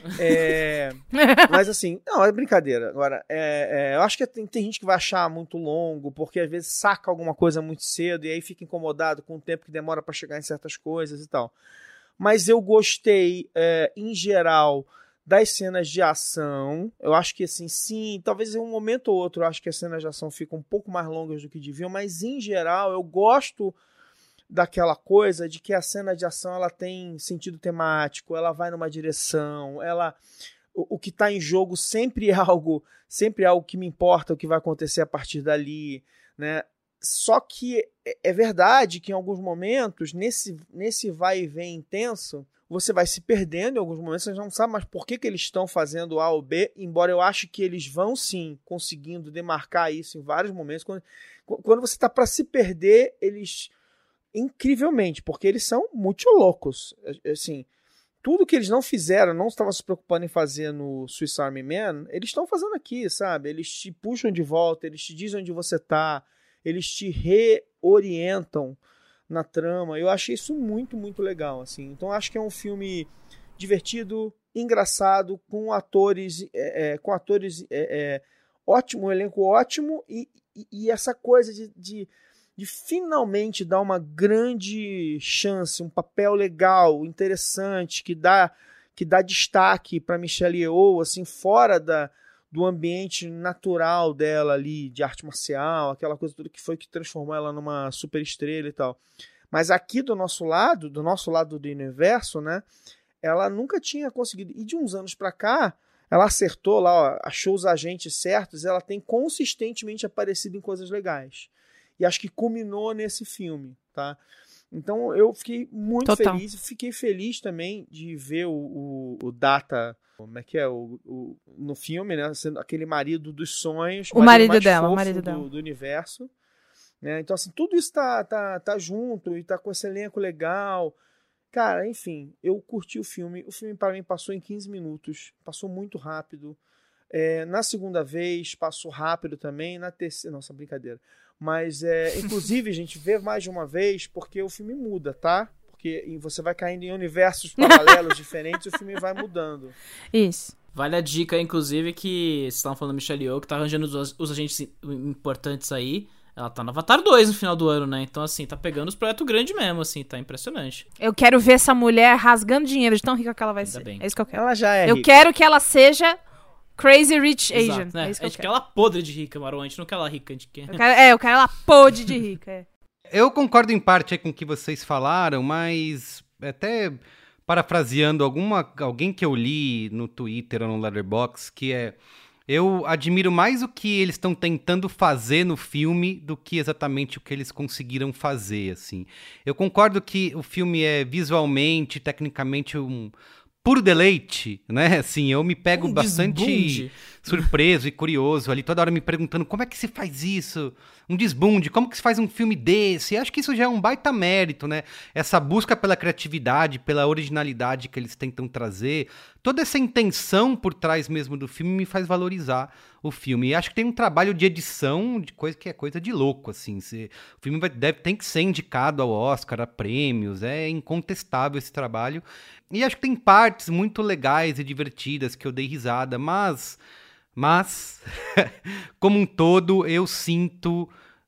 Speaker 8: É, mas assim, não, é brincadeira. Agora, é, é, eu acho que tem, tem gente que vai achar muito longo, porque às vezes saca alguma coisa muito cedo e aí fica incomodado com o tempo que demora para chegar em certas coisas e tal. Mas eu gostei, é, em geral, das cenas de ação. Eu acho que, assim, sim, talvez em um momento ou outro eu acho que as cenas de ação ficam um pouco mais longas do que deviam, mas, em geral, eu gosto daquela coisa de que a cena de ação ela tem sentido temático, ela vai numa direção, ela... O, o que está em jogo sempre é algo, sempre é algo que me importa, o que vai acontecer a partir dali, né? Só que é verdade que em alguns momentos, nesse, nesse vai e vem intenso, você vai se perdendo em alguns momentos, você não sabe mais por que, que eles estão fazendo A ou B, embora eu ache que eles vão sim conseguindo demarcar isso em vários momentos. Quando, quando você está para se perder, eles, incrivelmente, porque eles são muito loucos, assim, tudo que eles não fizeram, não estavam se preocupando em fazer no Swiss Army Man, eles estão fazendo aqui, sabe? Eles te puxam de volta, eles te dizem onde você está, eles te reorientam na trama. Eu achei isso muito, muito legal, assim. Então acho que é um filme divertido, engraçado, com atores é, é, com atores é, é, ótimo, um elenco ótimo e, e, e essa coisa de, de, de finalmente dar uma grande chance, um papel legal, interessante, que dá, que dá destaque para Michelle Yeoh, assim, fora da do ambiente natural dela ali, de arte marcial, aquela coisa tudo que foi que transformou ela numa super estrela e tal. Mas aqui do nosso lado, do nosso lado do universo, né, ela nunca tinha conseguido. E de uns anos pra cá, ela acertou lá, ó, achou os agentes certos, ela tem consistentemente aparecido em coisas legais. E acho que culminou nesse filme, tá? Então eu fiquei muito
Speaker 10: Total.
Speaker 8: feliz, fiquei feliz também de ver o, o, o Data, como é que é, o, o, no filme, né, sendo aquele marido dos sonhos,
Speaker 10: o marido
Speaker 8: mais
Speaker 10: dela, o
Speaker 8: fofo
Speaker 10: marido
Speaker 8: do,
Speaker 10: dela.
Speaker 8: do universo, né? Então assim, tudo isso tá, tá, tá junto e tá com esse elenco legal. Cara, enfim, eu curti o filme, o filme para mim passou em quinze minutos, passou muito rápido. É, na segunda vez passou rápido também, na terceira, nossa, brincadeira. Mas, é, inclusive, a gente vê mais de uma vez porque o filme muda, tá? Porque você vai caindo em universos paralelos diferentes e o filme vai mudando.
Speaker 10: Isso.
Speaker 9: Vale a dica, inclusive, que vocês estavam falando da Michelle Yeoh, que tá arranjando os, os agentes importantes aí. Ela tá no Avatar dois no final do ano, né? Então, assim, tá pegando os projetos grandes mesmo, assim, tá impressionante.
Speaker 10: Eu quero ver essa mulher rasgando dinheiro de tão rica que ela vai
Speaker 9: Ainda
Speaker 10: ser.
Speaker 9: bem.
Speaker 10: É isso que eu quero.
Speaker 8: Ela já é
Speaker 10: Eu
Speaker 8: rica.
Speaker 10: quero que ela seja Crazy Rich Asian.
Speaker 9: Exato, né?
Speaker 10: É isso que
Speaker 9: A
Speaker 10: eu
Speaker 9: gente quer
Speaker 10: quero.
Speaker 9: ela podre de rica, Marão. A gente não quer ela rica, a gente quer...
Speaker 10: Eu quero. É, eu quero ela podre de rica. É.
Speaker 7: Eu concordo em parte aí com o que vocês falaram, mas até parafraseando alguma, alguém que eu li no Twitter ou no Letterboxd, que é... Eu admiro mais o que eles estão tentando fazer no filme do que exatamente o que eles conseguiram fazer, assim. Eu concordo que o filme é visualmente, tecnicamente, um puro deleite, né? Assim, eu me pego
Speaker 9: Um
Speaker 7: bastante
Speaker 9: desbunde.
Speaker 7: surpreso e curioso ali, toda hora me perguntando como é que se faz isso? Um desbunde, como que se faz um filme desse? Acho que isso já é um baita mérito, né? Essa busca pela criatividade, pela originalidade que eles tentam trazer, toda essa intenção por trás mesmo do filme me faz valorizar o filme. E acho que tem um trabalho de edição de coisa que é coisa de louco, assim. Se, o filme vai, deve, tem que ser indicado ao Oscar, a prêmios, é incontestável esse trabalho. E acho que tem partes muito legais e divertidas que eu dei risada, mas... Mas, como um todo, eu sinto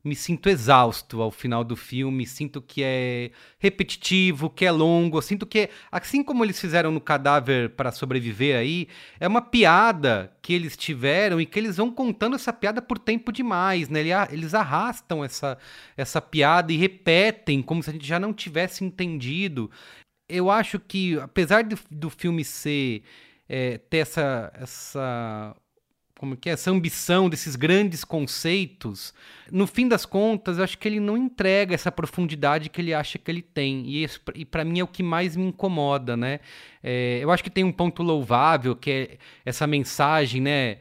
Speaker 7: me sinto exausto ao final do filme, sinto que é repetitivo, que é longo, sinto que, assim como eles fizeram no Cadáver para Sobreviver aí, é uma piada que eles tiveram e que eles vão contando essa piada por tempo demais, né? Eles arrastam essa, essa piada e repetem como se a gente já não tivesse entendido. Eu acho que, apesar do, do filme ser, é, ter essa... essa como que é, essa ambição desses grandes conceitos, no fim das contas, eu acho que ele não entrega essa profundidade que ele acha que ele tem. E, isso, e para mim é o que mais me incomoda, né? É, eu acho que tem um ponto louvável, que é essa mensagem, né?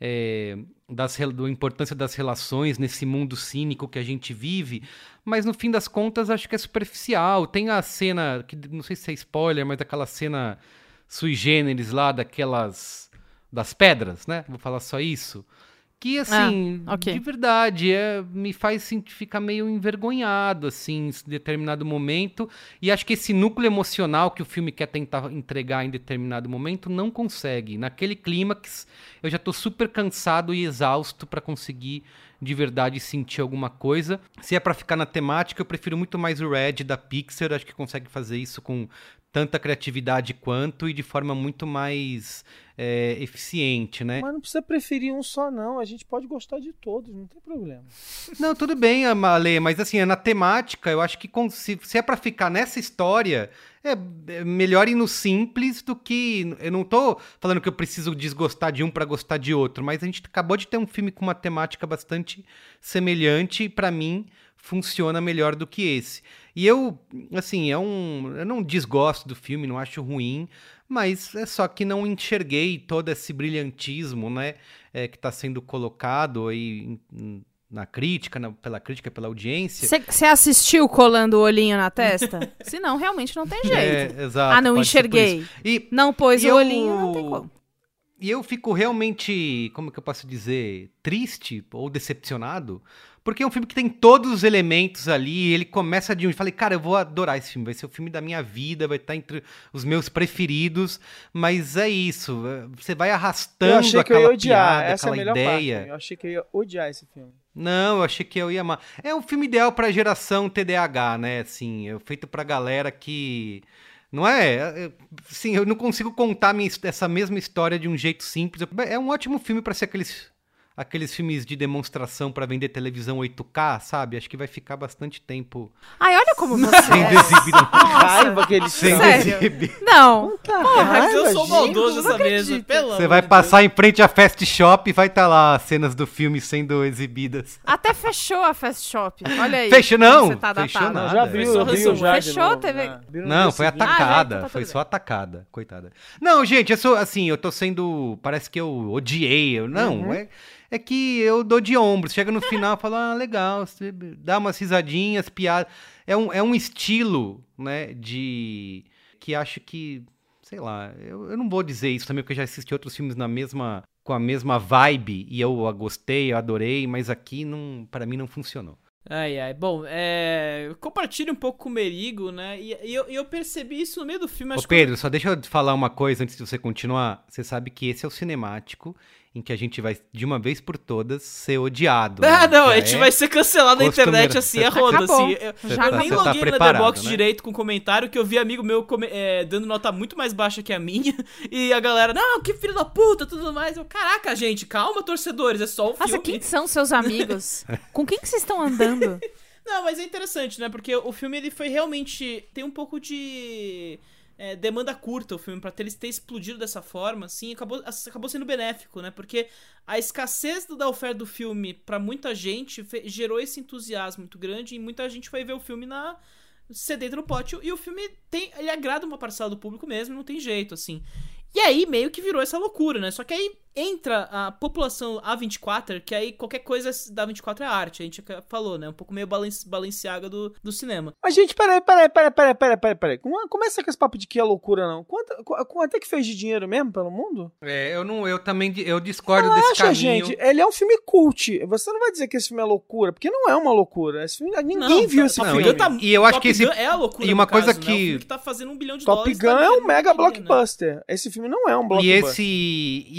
Speaker 7: É, das, da importância das relações nesse mundo cínico que a gente vive, mas no fim das contas acho que é superficial. Tem a cena, que não sei se é spoiler, mas aquela cena sui generis lá, daquelas... das pedras, né? Vou falar só isso. Que, assim,
Speaker 10: ah, okay.
Speaker 7: de verdade, é, me faz ficar meio envergonhado, assim, em determinado momento. E acho que esse núcleo emocional que o filme quer tentar entregar em determinado momento não consegue. Naquele clímax, eu já tô super cansado e exausto para conseguir, de verdade, sentir alguma coisa. Se é para ficar na temática, eu prefiro muito mais o Red da Pixar. Acho que consegue fazer isso com tanta criatividade quanto e de forma muito mais é, eficiente, né?
Speaker 8: Mas não precisa preferir um só, não. A gente pode gostar de todos, não tem problema.
Speaker 7: Não, tudo bem, Ale, mas assim, é na temática, eu acho que se, se é pra ficar nessa história, é, é melhor ir no simples do que... Eu não tô falando que eu preciso desgostar de um pra gostar de outro, mas a gente acabou de ter um filme com uma temática bastante semelhante e pra mim funciona melhor do que esse. E eu, assim, é um, eu não desgosto do filme, não acho ruim, mas é só que não enxerguei todo esse brilhantismo, né, é, que está sendo colocado aí na crítica, na, pela crítica, pela audiência.
Speaker 10: Você assistiu colando o olhinho na testa? Senão, realmente não tem jeito.
Speaker 7: É, exato,
Speaker 10: ah, não enxerguei.
Speaker 7: E,
Speaker 10: não pôs
Speaker 7: e
Speaker 10: o
Speaker 7: eu,
Speaker 10: olhinho, não tem como.
Speaker 7: E eu fico realmente, como que eu posso dizer, triste ou decepcionado, porque é um filme que tem todos os elementos ali, ele começa de um... Eu falei, cara, eu vou adorar esse filme, vai ser o filme da minha vida, vai estar entre os meus preferidos, mas é isso, você vai arrastando
Speaker 8: eu achei
Speaker 7: aquela
Speaker 8: que eu ia odiar.
Speaker 7: piada,
Speaker 8: Essa
Speaker 7: aquela
Speaker 8: é a melhor
Speaker 7: ideia.
Speaker 8: Parte, eu achei que eu ia odiar esse filme.
Speaker 7: Não, eu achei que eu ia amar. É um filme ideal pra geração T D A H, né, assim, é feito pra galera que... Não é? Sim, eu não consigo contar minha, essa mesma história de um jeito simples. É um ótimo filme pra ser aqueles... aqueles filmes de demonstração pra vender televisão oito K, sabe? Acho que vai ficar bastante tempo.
Speaker 10: Ai, olha como você
Speaker 7: sendo
Speaker 10: é.
Speaker 7: exibido.
Speaker 8: Raiva que eles
Speaker 7: sendo
Speaker 10: Sério?
Speaker 7: exibido.
Speaker 10: Não.
Speaker 9: Porra, eu sou maldoso
Speaker 10: não
Speaker 9: essa mesa.
Speaker 10: acredito.
Speaker 9: Pelo
Speaker 7: Você vai
Speaker 9: amor de
Speaker 7: passar
Speaker 9: Deus.
Speaker 7: em frente à Fast Shop e vai estar lá as cenas do filme sendo exibidas.
Speaker 10: Até fechou a Fast Shop. Olha aí.
Speaker 7: Fechou não?
Speaker 10: Você tá
Speaker 7: Fechou
Speaker 10: datado.
Speaker 7: não.
Speaker 8: Já abriu,
Speaker 9: Fechou,
Speaker 8: abriu já de
Speaker 10: Fechou,
Speaker 8: novo,
Speaker 10: teve-
Speaker 8: né? Abriu no
Speaker 7: Não,
Speaker 8: dia
Speaker 7: foi
Speaker 8: seguinte.
Speaker 10: Ah, já,
Speaker 7: atacada.
Speaker 10: então tá
Speaker 7: foi
Speaker 10: tudo
Speaker 7: só
Speaker 10: bem.
Speaker 7: atacada. Coitada. Não, gente, eu sou assim, eu tô sendo... Parece que eu odiei. Eu, não,
Speaker 8: Uhum.
Speaker 7: é, é que eu dou de ombros. Chega no final e falo, ah, legal. Você dá umas risadinhas, piadas. É um, é um estilo, né, de... Que acho que... Sei lá, eu, eu não vou dizer isso também, porque eu já assisti outros filmes na mesma, com a mesma vibe. E eu gostei, eu adorei. Mas aqui, não, pra mim, não funcionou.
Speaker 9: Ai, ai. Bom, é... compartilhe um pouco com o Merigo, né? E, e eu, e eu percebi isso no meio do filme.
Speaker 7: Ô
Speaker 9: Acho
Speaker 7: Pedro, só deixa eu falar uma coisa antes de você continuar. Você sabe que esse é o cinemático em que a gente vai, de uma vez por todas, ser odiado.
Speaker 9: que... Ah,
Speaker 7: né?
Speaker 9: não,
Speaker 7: Já
Speaker 9: a gente
Speaker 7: é
Speaker 9: vai ser cancelado na internet
Speaker 7: costumeiro.
Speaker 9: assim, a roda,
Speaker 10: Acabou.
Speaker 9: assim. Eu,
Speaker 10: Você
Speaker 9: eu
Speaker 10: tá-
Speaker 9: nem
Speaker 7: você tá
Speaker 9: loguei na
Speaker 7: preparado,
Speaker 9: Letterboxd
Speaker 7: né?
Speaker 9: direito com comentário, que eu vi amigo meu come- é, dando nota muito mais baixa que a minha, e a galera, não, que filho da puta, tudo mais. Eu, caraca, gente, calma, torcedores, é só o
Speaker 10: Nossa,
Speaker 9: filme.
Speaker 10: quem são seus amigos? Com quem que vocês estão andando?
Speaker 9: Não, mas é interessante, né? Porque o filme, ele foi realmente... Tem um pouco de... É, demanda curta o filme, pra ter, ele ter explodido dessa forma, assim, acabou, acabou sendo benéfico, né? Porque a escassez do- da oferta do filme pra muita gente fe- gerou esse entusiasmo muito grande, e muita gente foi ver o filme na sedenta no pote, e o filme tem, ele agrada uma parcela do público mesmo, não tem jeito, assim. E aí meio que virou essa loucura, né? Só que aí entra a população A vinte e quatro, que aí qualquer coisa da vinte e quatro é arte, a gente falou, né? Um pouco meio balanci- Balenciaga do, do cinema.
Speaker 8: Mas, gente, peraí, peraí, peraí, peraí, peraí, peraí, peraí. Não começa com esse papo de que é loucura, não. Quanto, qu- quanto é que fez de dinheiro mesmo pelo mundo?
Speaker 7: É, eu não, eu também eu discordo desse
Speaker 8: Relaxa,
Speaker 7: caminho.
Speaker 8: gente. Ele é um filme cult. Você não vai dizer que esse filme é loucura, porque não é uma loucura. Esse filme, ninguém
Speaker 9: Não,
Speaker 8: viu
Speaker 9: tá-
Speaker 8: esse
Speaker 9: Top
Speaker 8: filme.
Speaker 9: Gun tá-
Speaker 7: E eu acho
Speaker 9: Top
Speaker 7: que esse-
Speaker 9: Gun é a loucura
Speaker 7: e uma
Speaker 9: no caso,
Speaker 7: coisa
Speaker 9: né?
Speaker 7: que-
Speaker 9: O filme que tá fazendo um bilhão de
Speaker 8: Top
Speaker 9: dólares.
Speaker 8: Gun
Speaker 9: tá
Speaker 8: é um
Speaker 9: querendo
Speaker 8: mega
Speaker 9: bilhão, né?
Speaker 8: blockbuster. Esse filme não é um
Speaker 7: E
Speaker 8: blockbuster.
Speaker 7: esse e eu queria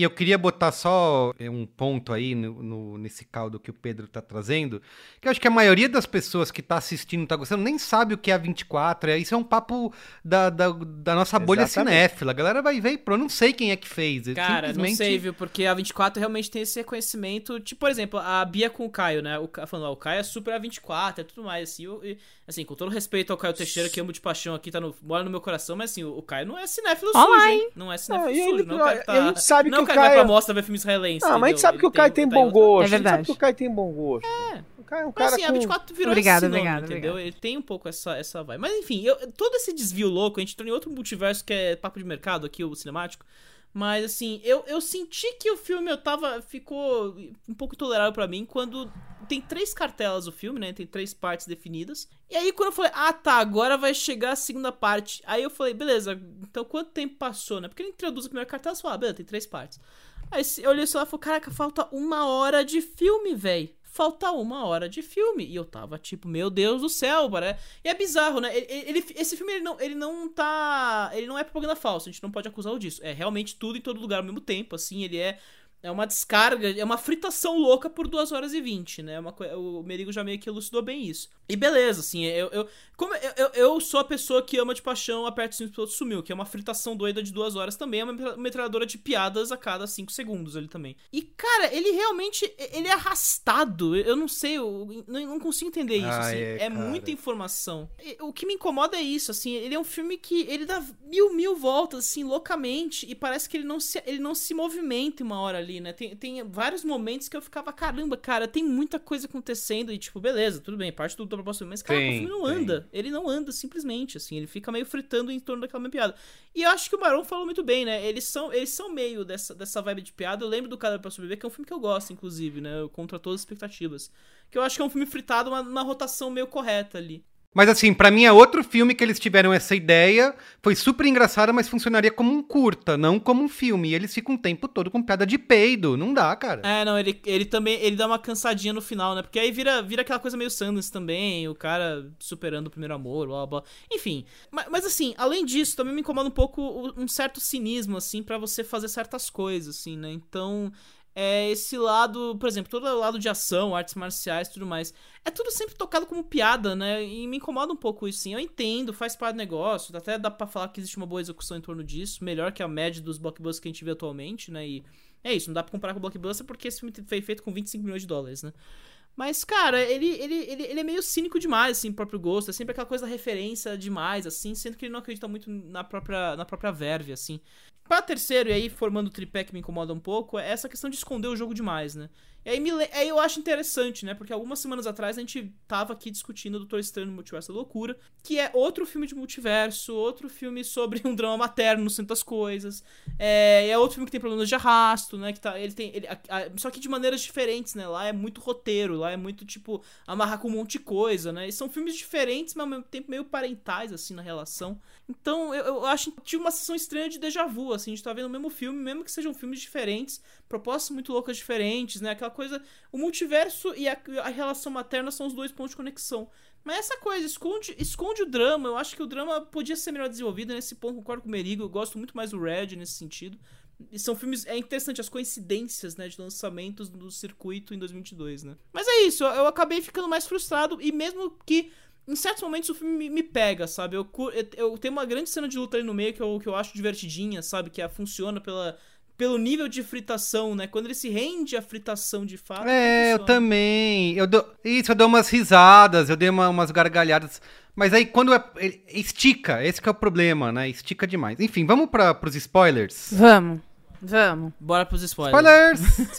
Speaker 7: botar só um ponto aí no, no, nesse caldo que o Pedro tá trazendo, que eu acho que a maioria das pessoas que tá assistindo, tá gostando, nem sabe o que é a vinte e quatro, é, isso é um papo da, da, da nossa bolha
Speaker 8: Exatamente.
Speaker 7: cinéfila. A galera vai ver e pronto, eu não sei quem é que fez.
Speaker 9: Cara,
Speaker 7: simplesmente...
Speaker 9: não sei, viu? Porque a vinte e quatro realmente tem esse reconhecimento. Tipo, por exemplo, a Bia com o Caio, né? O, falando, ó, o Caio é super a vinte e quatro, é tudo mais, assim. Eu, e, assim, com todo respeito ao Caio Teixeira, que amo de paixão aqui, tá no, mora no meu coração, mas assim, o, o Caio não é cinéfilo
Speaker 10: Olá,
Speaker 9: sujo,
Speaker 10: hein?
Speaker 9: hein? Não é cinéfilo
Speaker 8: Ah, e
Speaker 9: sujo,
Speaker 8: ele-
Speaker 9: não é o cara que tá...
Speaker 8: a gente sabe
Speaker 9: não
Speaker 8: que
Speaker 9: o
Speaker 8: o
Speaker 9: cara vai
Speaker 8: Caio-
Speaker 9: pra mostra ver filmes israelenses.
Speaker 8: Ah, mas a gente
Speaker 9: entendeu?
Speaker 8: sabe que o
Speaker 9: Ele
Speaker 8: Caio tem
Speaker 9: tá em
Speaker 8: bom
Speaker 9: outra-
Speaker 8: gosto.
Speaker 10: É
Speaker 8: A gente sabe
Speaker 10: verdade.
Speaker 8: que o Caio tem bom gosto.
Speaker 9: É.
Speaker 8: O Caio é um
Speaker 9: Mas
Speaker 8: cara
Speaker 9: assim,
Speaker 8: com...
Speaker 9: a vinte e quatro virou
Speaker 10: Obrigada,
Speaker 9: esse nome,
Speaker 10: obrigada,
Speaker 9: entendeu?
Speaker 10: obrigada.
Speaker 9: Ele tem um pouco essa, essa vibe. Mas enfim, eu, todo esse desvio louco, a gente entrou em outro multiverso que é papo de mercado aqui, o cinemático. Mas assim, eu, eu senti que o filme eu tava, ficou um pouco intolerável pra mim quando tem três cartelas o filme, né? Tem três partes definidas. E aí quando eu falei, ah tá, agora vai chegar a segunda parte. Aí eu falei, beleza, então quanto tempo passou, né? Porque ele introduz a primeira cartela e fala, ah, beleza, tem três partes. Aí eu olhei só lá e falei, caraca, falta uma hora de filme, véi. Falta uma hora de filme. E eu tava tipo, meu Deus do céu, cara. E é bizarro, né? Ele, ele- esse filme, ele não, ele não tá... Ele não é propaganda falsa, a gente não pode acusá-lo disso. É realmente tudo em todo lugar ao mesmo tempo, assim. Ele é... É uma descarga, é uma fritação louca por duas horas e vinte, né? Uma, coi- o Merigo já meio que elucidou bem isso. E beleza, assim, eu, eu, como eu, eu, eu sou a pessoa que ama de paixão Aperta os Cintos pro Outro Sumiu, que é uma fritação doida de duas horas também, é uma metralhadora de piadas a cada cinco segundos ali também. E, cara, ele realmente, ele é arrastado, eu não sei, eu não, não consigo entender isso,
Speaker 7: Ah,
Speaker 9: assim,
Speaker 7: é,
Speaker 9: é,
Speaker 7: cara.
Speaker 9: muita informação. E o que me incomoda é isso, assim, ele é um filme que, ele dá mil, mil voltas, assim, loucamente, e parece que ele não se, ele não se movimenta uma hora ali, né? Tem, tem vários momentos que eu ficava, caramba, cara, tem muita coisa acontecendo e, tipo, beleza, tudo bem, parte do propósito, mas, cara,
Speaker 7: Tem,
Speaker 9: o filme não
Speaker 7: tem.
Speaker 9: anda. Ele não anda, simplesmente, assim, ele fica meio fritando em torno daquela mesma piada. E eu acho que o Barão falou muito bem, né? Eles são, eles são meio dessa, dessa vibe de piada. Eu lembro do Cara pra Sobreviver, que é um filme que eu gosto, inclusive, né? Contra todas as expectativas. Que eu acho que é um filme fritado, uma, uma rotação meio correta ali.
Speaker 7: Mas assim, pra mim é outro filme que eles tiveram essa ideia, foi super engraçado, mas funcionaria como um curta, não como um filme. E eles ficam o tempo todo com piada de peido, não dá, cara.
Speaker 9: É, não, ele, ele também, ele dá uma cansadinha no final, né? Porque aí vira, vira aquela coisa meio Sanders também, o cara superando o primeiro amor, blá, blá. Enfim, mas, mas assim, além disso, também me incomoda um pouco o- um certo cinismo, assim, pra você fazer certas coisas, assim, né? Então... É esse lado, por exemplo, todo o lado de ação, artes marciais e tudo mais. É tudo sempre tocado como piada, né? E me incomoda um pouco isso, sim. Eu entendo, faz parte do negócio. Até dá pra falar que existe uma boa execução em torno disso. Melhor que a média dos blockbusters que a gente vê atualmente, né? E é isso, não dá pra comparar com o blockbuster porque esse filme foi feito com vinte e cinco milhões de dólares, né? Mas, cara, ele, ele, ele, ele é meio cínico demais, assim, pro próprio gosto. É sempre aquela coisa da referência demais, assim, sendo que ele não acredita muito na própria, na própria verve, assim. Pra terceiro, e aí formando o tripé que me incomoda um pouco, é essa questão de esconder o jogo demais, né? E aí, me, le- aí eu acho interessante, né? Porque algumas semanas atrás a gente tava aqui discutindo o Doutor Estranho no Multiverso da Loucura, que é outro filme de multiverso, outro filme sobre um drama materno no centro das coisas. É, é outro filme que tem problemas de arrasto, né? Que tá, ele tem, ele, a- a- só que de maneiras diferentes, né? Lá é muito roteiro, lá é muito, tipo, amarrar com um monte de coisa, né? E são filmes diferentes, mas ao mesmo tempo meio parentais, assim, na relação. Então, eu, eu acho que tinha uma sensação estranha de déjà vu, assim, a gente tá vendo o mesmo filme, mesmo que sejam filmes diferentes, propostas muito loucas diferentes, né? Aquela coisa, o multiverso e a, a relação materna são os dois pontos de conexão. Mas essa coisa, esconde, esconde o drama, eu acho que o drama podia ser melhor desenvolvido nesse ponto, concordo com o Merigo, eu gosto muito mais do Red nesse sentido. E são filmes, é interessante as coincidências, né, de lançamentos do circuito em dois mil e vinte e dois, né. Mas é isso, eu, eu acabei ficando mais frustrado, e mesmo que em certos momentos o filme me, me pega, sabe, eu, cu- eu, eu tenho uma grande cena de luta ali no meio que eu, que eu acho divertidinha, sabe, que a, funciona pela... pelo nível de fritação, né? Quando ele se rende à fritação de fato.
Speaker 7: É, eu
Speaker 9: funciona.
Speaker 7: também. Eu dou, isso, eu dou umas risadas, eu dei uma- umas gargalhadas. Mas aí quando é, ele estica, esse que é o problema, né? Estica demais. Enfim, vamos para pros spoilers.
Speaker 10: Vamos, vamos.
Speaker 9: Bora pros spoilers.
Speaker 7: Spoilers!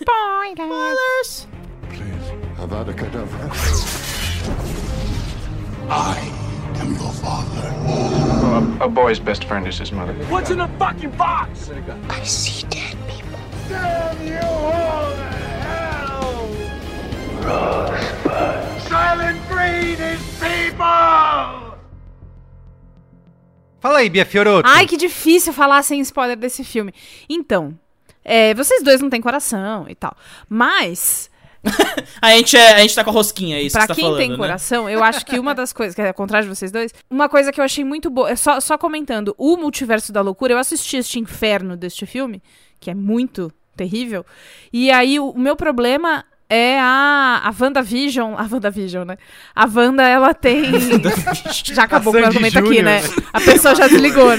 Speaker 10: Spoilers!
Speaker 13: Please, Avada Kedavra. I am your father.
Speaker 14: A, a boy's best friend is his mother.
Speaker 13: What's in the fucking box? I see dead people. Damn you all to hell! Rosebud. Silent Breed is people!
Speaker 7: Fala aí, Bia Fiorotto.
Speaker 10: Ai, que difícil falar sem spoiler desse filme. Então, é, vocês dois não têm coração e tal, mas...
Speaker 9: a, gente é, a gente tá com a rosquinha, é isso
Speaker 10: Pra
Speaker 9: que você tá
Speaker 10: quem
Speaker 9: falando,
Speaker 10: tem
Speaker 9: né?
Speaker 10: coração, eu acho que uma das coisas, que é ao contrário de vocês dois, uma coisa que eu achei muito boa, é só, só comentando, o Multiverso da Loucura, eu assisti este inferno deste filme, que é muito terrível. E aí, o, o meu problema é a, a WandaVision. A WandaVision, né? A Wanda, ela tem... já acabou o meu argumento Júnior, aqui, né? A pessoa já desligou, né?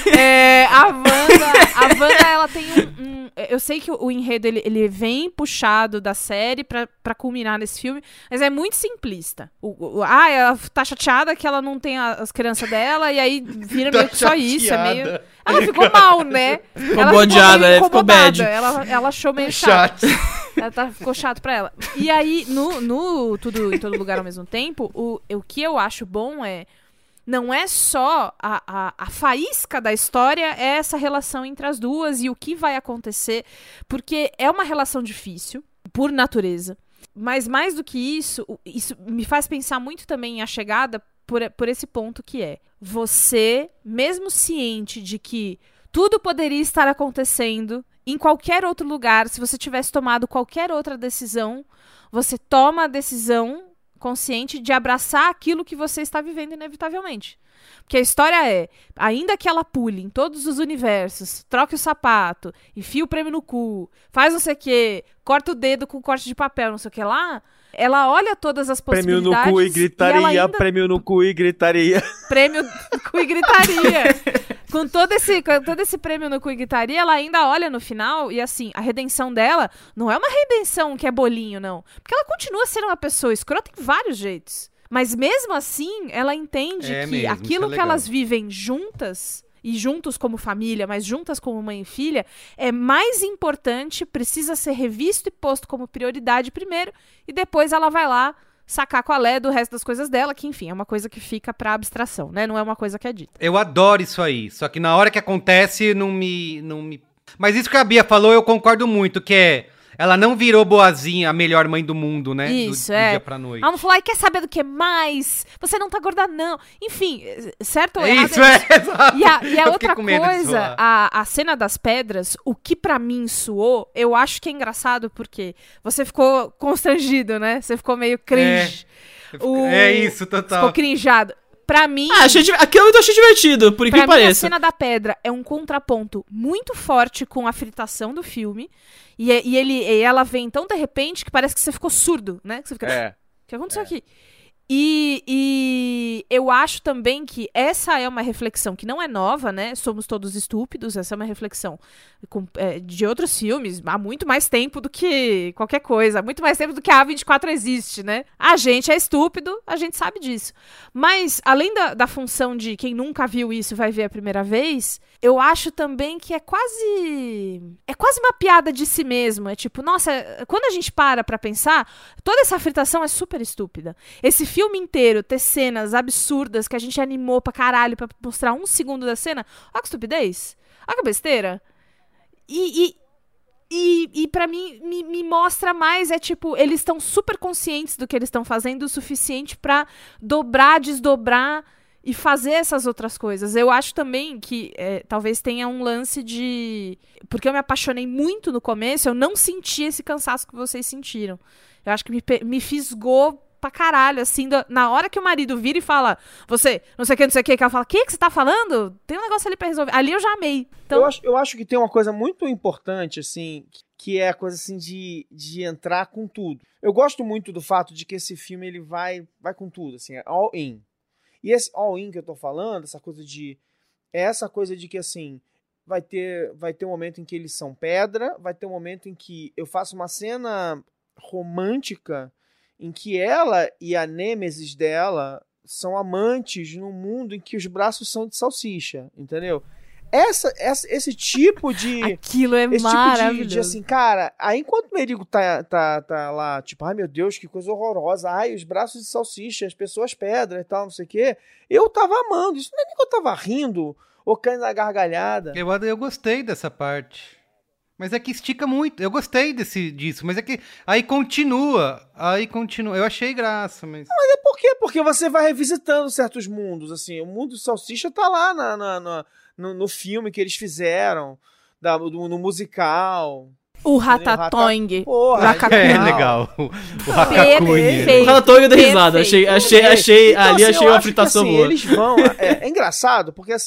Speaker 10: É, a Wanda, a Wanda, ela tem um... um eu sei que o, o enredo, ele, ele vem puxado da série pra, pra culminar nesse filme, mas é muito simplista. O, o, ah, ela tá chateada que ela não tem a, as crianças dela, e aí vira meio que só isso. É meio... Ela ficou mal, né?
Speaker 9: Ficou bodeada, é, ficou bad.
Speaker 10: Ela, ela achou meio chato. Ela tá, ficou chato pra ela. E aí, no, no Tudo em Todo Lugar ao Mesmo Tempo, o, o que eu acho bom é... Não é só a, a, a faísca da história, é essa relação entre as duas e o que vai acontecer, porque é uma relação difícil, por natureza. Mas mais do que isso, isso me faz pensar muito também em A Chegada por, por esse ponto que é, você, mesmo ciente de que tudo poderia estar acontecendo em qualquer outro lugar, se você tivesse tomado qualquer outra decisão, você toma a decisão consciente de abraçar aquilo que você está vivendo inevitavelmente. Porque a história é, ainda que ela pule em todos os universos, troque o sapato, enfia o prêmio no cu, faz não sei o que, corta o dedo com corte de papel, não sei o que lá, ela olha todas as possibilidades...
Speaker 8: Prêmio no cu e gritaria,
Speaker 10: e ainda...
Speaker 8: prêmio no cu e gritaria.
Speaker 10: Prêmio no cu e gritaria. Com todo esse, com todo esse prêmio no cu e gritaria, ela ainda olha no final e, assim, a redenção dela não é uma redenção que é bolinho, não. Porque ela continua sendo uma pessoa escrota em vários jeitos. Mas mesmo assim, ela entende
Speaker 7: é
Speaker 10: que
Speaker 7: mesmo,
Speaker 10: aquilo
Speaker 7: é
Speaker 10: que elas vivem juntas... e juntos como família, mas juntas como mãe e filha, é mais importante, precisa ser revisto e posto como prioridade primeiro, e depois ela vai lá sacar com a Lé do resto das coisas dela, que enfim, é uma coisa que fica pra abstração, né? Não é uma coisa que é dita.
Speaker 7: Eu adoro isso aí, só que na hora que acontece, não me... Não me... Mas isso que a Bia falou, eu concordo muito, que é... Ela não virou boazinha, a melhor mãe do mundo, né?
Speaker 10: Isso,
Speaker 7: do,
Speaker 10: é.
Speaker 7: Do dia pra noite.
Speaker 10: Ela não falou, ai, quer saber do que mais? Você não tá gorda, não. Enfim, certo ou
Speaker 7: é
Speaker 10: errado?
Speaker 7: Isso, é, é exato.
Speaker 10: E a, e a
Speaker 7: Eu
Speaker 10: outra
Speaker 7: fiquei com medo disso
Speaker 10: coisa,
Speaker 7: lá.
Speaker 10: a, a cena das pedras, o que pra mim soou, eu acho que é engraçado, porque você ficou constrangido, né? Você ficou meio cringe.
Speaker 7: É,
Speaker 10: o...
Speaker 7: é isso, total.
Speaker 10: Ficou crinjado. Pra mim...
Speaker 9: Ah, achei, aquilo eu achei divertido, por
Speaker 10: Pra
Speaker 9: que
Speaker 10: mim,
Speaker 9: pareça.
Speaker 10: a cena da pedra é um contraponto muito forte com a fritação do filme. E, e, ele, e ela vem tão de repente que parece que você ficou surdo, né? Que você fica...
Speaker 8: É.
Speaker 10: O que aconteceu
Speaker 8: É.
Speaker 10: aqui? E, e eu acho também que essa é uma reflexão que não é nova, né? Somos todos estúpidos. Essa é uma reflexão com, é, de outros filmes há muito mais tempo do que qualquer coisa. Há muito mais tempo do que a A vinte e quatro existe, né? A gente é estúpido, a gente sabe disso. Mas, além da, da função de quem nunca viu isso vai ver a primeira vez, eu acho também que é quase... É quase uma piada de si mesmo. É tipo, nossa, quando a gente para pra pensar, toda essa fritação é super estúpida. Esse filme inteiro ter cenas absurdas que a gente animou pra caralho pra mostrar um segundo da cena, olha que estupidez, olha que besteira. E, e, e, e pra mim, me, me mostra mais, é tipo, eles estão super conscientes do que eles estão fazendo o suficiente pra dobrar, desdobrar e fazer essas outras coisas. Eu acho também que é, talvez tenha um lance de... Porque eu me apaixonei muito no começo, eu não senti esse cansaço que vocês sentiram. Eu acho que me, me fisgou pra caralho, assim, do, na hora que o marido vira e fala, você, não sei o que, não sei o que, que ela fala, o que que você tá falando? Tem um negócio ali pra resolver. Ali eu já amei. Então...
Speaker 8: Eu, acho, eu acho que tem uma coisa muito importante, assim, que é a coisa, assim, de, de entrar com tudo. Eu gosto muito do fato de que esse filme, ele vai, vai com tudo, assim, é all in. E esse all in que eu tô falando, essa coisa de, é essa coisa de que, assim, vai ter, vai ter um momento em que eles são pedra, vai ter um momento em que eu faço uma cena romântica em que ela e a nêmesis dela são amantes num mundo em que os braços são de salsicha, entendeu? Essa, essa, esse tipo de...
Speaker 10: Aquilo é
Speaker 8: esse
Speaker 10: maravilhoso.
Speaker 8: Tipo de, de, assim, cara, aí enquanto o Merigo tá, tá, tá lá, tipo, ai meu Deus, que coisa horrorosa, ai, os braços de salsicha, as pessoas pedra e tal, não sei o quê, eu tava amando, isso não é nem que eu tava rindo ou caindo na gargalhada.
Speaker 7: Eu, eu gostei dessa parte. Mas é que estica muito. Eu gostei desse, disso, mas é que aí continua. Aí continua. Eu achei graça, mas...
Speaker 8: Mas é por quê? Porque você vai revisitando certos mundos, assim. O mundo de salsicha tá lá na, na, na, no, no filme que eles fizeram, da, do, no musical.
Speaker 10: O Ratatouille.
Speaker 8: Porra,
Speaker 7: é legal. O, o Ratatouille.
Speaker 9: O Ratatouille da risada. Achei, achei, achei,
Speaker 8: então,
Speaker 9: ali
Speaker 8: assim,
Speaker 9: achei uma fritação
Speaker 8: que, assim,
Speaker 9: boa.
Speaker 8: Eles vão... É, é engraçado, porque assim...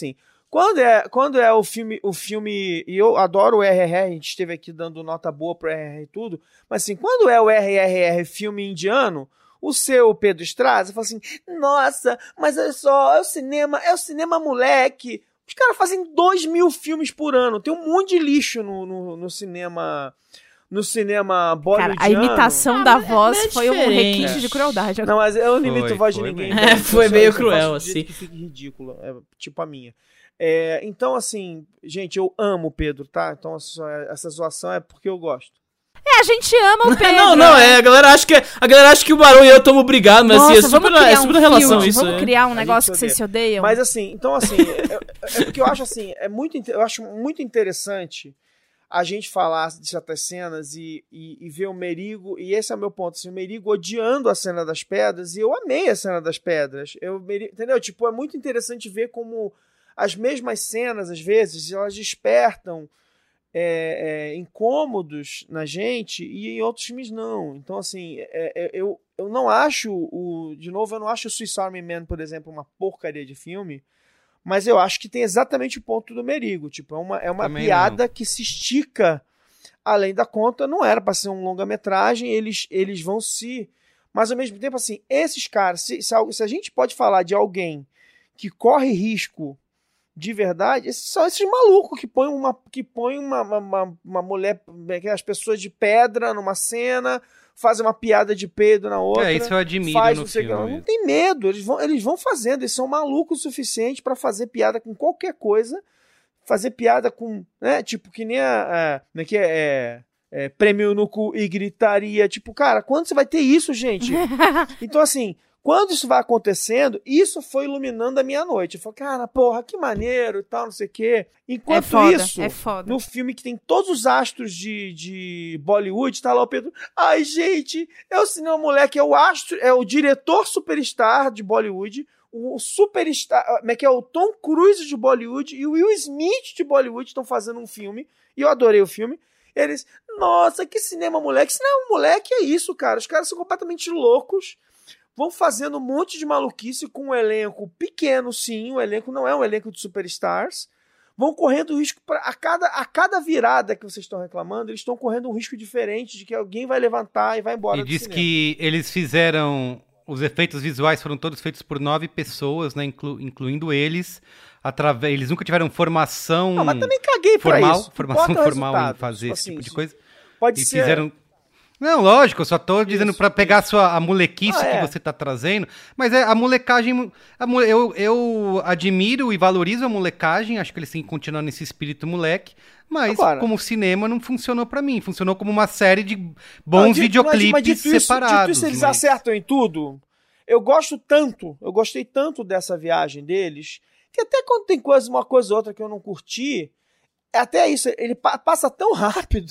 Speaker 8: Quando é, quando é o filme, o filme, e eu adoro o R R R, a gente esteve aqui dando nota boa pro R R R e tudo, mas assim, quando é o R R R filme indiano, o seu Pedro Estrada fala assim, nossa, mas olha só, é o cinema, é o cinema moleque. Os caras fazem dois mil filmes por ano, tem um monte de lixo no, no, no cinema... No cinema bollywoodiano...
Speaker 10: Cara, a imitação
Speaker 9: Ah,
Speaker 10: da
Speaker 9: mas é
Speaker 10: voz
Speaker 9: meio
Speaker 10: foi um
Speaker 9: diferente.
Speaker 10: requinte de crueldade.
Speaker 8: Não, mas eu não imito
Speaker 7: Foi,
Speaker 8: a voz de
Speaker 7: foi
Speaker 8: ninguém.
Speaker 7: mesmo.
Speaker 8: então,
Speaker 9: É, foi
Speaker 8: eu
Speaker 9: meio
Speaker 8: só
Speaker 9: cruel,
Speaker 8: faço de jeito
Speaker 9: assim.
Speaker 8: que fique ridículo, é, tipo a minha. É, então, assim, gente, eu amo o Pedro, tá? Então, essa, essa zoação é porque eu gosto.
Speaker 10: É, a gente ama o Pedro.
Speaker 9: Não, não, é, a galera acha que, a galera acha que o Barão e eu estamos brigados, mas
Speaker 10: Nossa,
Speaker 9: assim, é super,
Speaker 10: vamos criar
Speaker 9: é super
Speaker 10: um
Speaker 9: relação
Speaker 10: feud,
Speaker 9: isso.
Speaker 10: Vamos
Speaker 9: é.
Speaker 10: criar um
Speaker 8: A
Speaker 10: negócio
Speaker 8: gente
Speaker 10: que vocês se odeiam.
Speaker 8: Mas assim, então assim, é, é porque eu acho assim, é muito, eu acho muito interessante a gente falar de certas cenas e, e, e ver o Merigo, e esse é o meu ponto, assim, o Merigo odiando a cena das pedras, e eu amei a cena das pedras, eu, entendeu? Tipo, é muito interessante ver como as mesmas cenas, às vezes, elas despertam é, é, incômodos na gente, e em outros filmes não. Então, assim, é, é, eu, eu não acho, o, de novo, eu não acho o Swiss Army Man, por exemplo, uma porcaria de filme, mas eu acho que tem exatamente o ponto do Merigo. Tipo, é uma, é uma piada não. que se estica além da conta. Não era para ser um longa-metragem, eles, eles vão se... Mas, ao mesmo tempo, assim, esses caras... Se, se, se a gente pode falar de alguém que corre risco de verdade, esses, são esses malucos que põem uma, que põem uma, uma, uma mulher... As pessoas de pedra numa cena... fazem uma piada de peido na outra.
Speaker 7: É, isso eu admiro
Speaker 8: faz,
Speaker 7: no
Speaker 8: não sei
Speaker 7: filme.
Speaker 8: Que, não tem medo, eles vão, eles vão fazendo, eles são malucos o suficiente pra fazer piada com qualquer coisa, fazer piada com, né, tipo, que nem a, a como é que é, é, é, prêmio no cu e gritaria, tipo, cara, quando você vai ter isso, gente? Então, assim, quando isso vai acontecendo, isso foi iluminando a minha noite. Eu falei, cara, porra, que maneiro e tal, não sei o quê. Enquanto
Speaker 10: é foda,
Speaker 8: isso,
Speaker 10: é foda.
Speaker 8: no filme que tem todos os astros de, de Bollywood, tá lá o Pedro. Ai, gente, é o cinema moleque, é o astro, é o diretor superstar de Bollywood, o superstar, como é que é? O Tom Cruise de Bollywood e o Will Smith de Bollywood estão fazendo um filme, e eu adorei o filme. Eles, nossa, que cinema moleque. Cinema moleque é isso, cara. Os caras são completamente loucos. Vão fazendo um monte de maluquice com um elenco pequeno, sim. O elenco não é um elenco de superstars. Vão correndo risco para a cada, a cada virada que vocês estão reclamando, eles estão correndo um risco diferente de que alguém vai levantar e vai embora
Speaker 7: e
Speaker 8: do
Speaker 7: diz
Speaker 8: cinema.
Speaker 7: que eles fizeram... Os efeitos visuais foram todos feitos por nove pessoas, né, inclu, incluindo eles. Através, eles nunca tiveram formação...
Speaker 8: Não, mas também caguei pra
Speaker 7: formal,
Speaker 8: isso.
Speaker 7: Formação formal
Speaker 8: resultado.
Speaker 7: em fazer
Speaker 8: Tipo
Speaker 7: esse
Speaker 8: assim,
Speaker 7: tipo de coisa.
Speaker 8: Pode
Speaker 7: e
Speaker 8: ser...
Speaker 7: Fizeram... Não, lógico, eu só tô dizendo
Speaker 8: Isso,
Speaker 7: pra pegar a
Speaker 8: isso.
Speaker 7: sua a molequice
Speaker 8: Ah, é.
Speaker 7: que você tá trazendo, mas é a molecagem, a mole, eu, eu admiro e valorizo a molecagem, acho que eles têm que continuar nesse espírito moleque, mas
Speaker 8: Agora,
Speaker 7: como cinema não funcionou pra mim, funcionou como uma série de bons
Speaker 8: Não, dito-
Speaker 7: videoclipes
Speaker 8: mas, mas dito isso-
Speaker 7: separados.
Speaker 8: Dito isso, eles
Speaker 7: mas-
Speaker 8: acertam em tudo. Eu gosto tanto, eu gostei tanto dessa viagem deles, que até quando tem coisa, uma coisa ou outra que eu não curti, até isso, ele pa- passa tão rápido,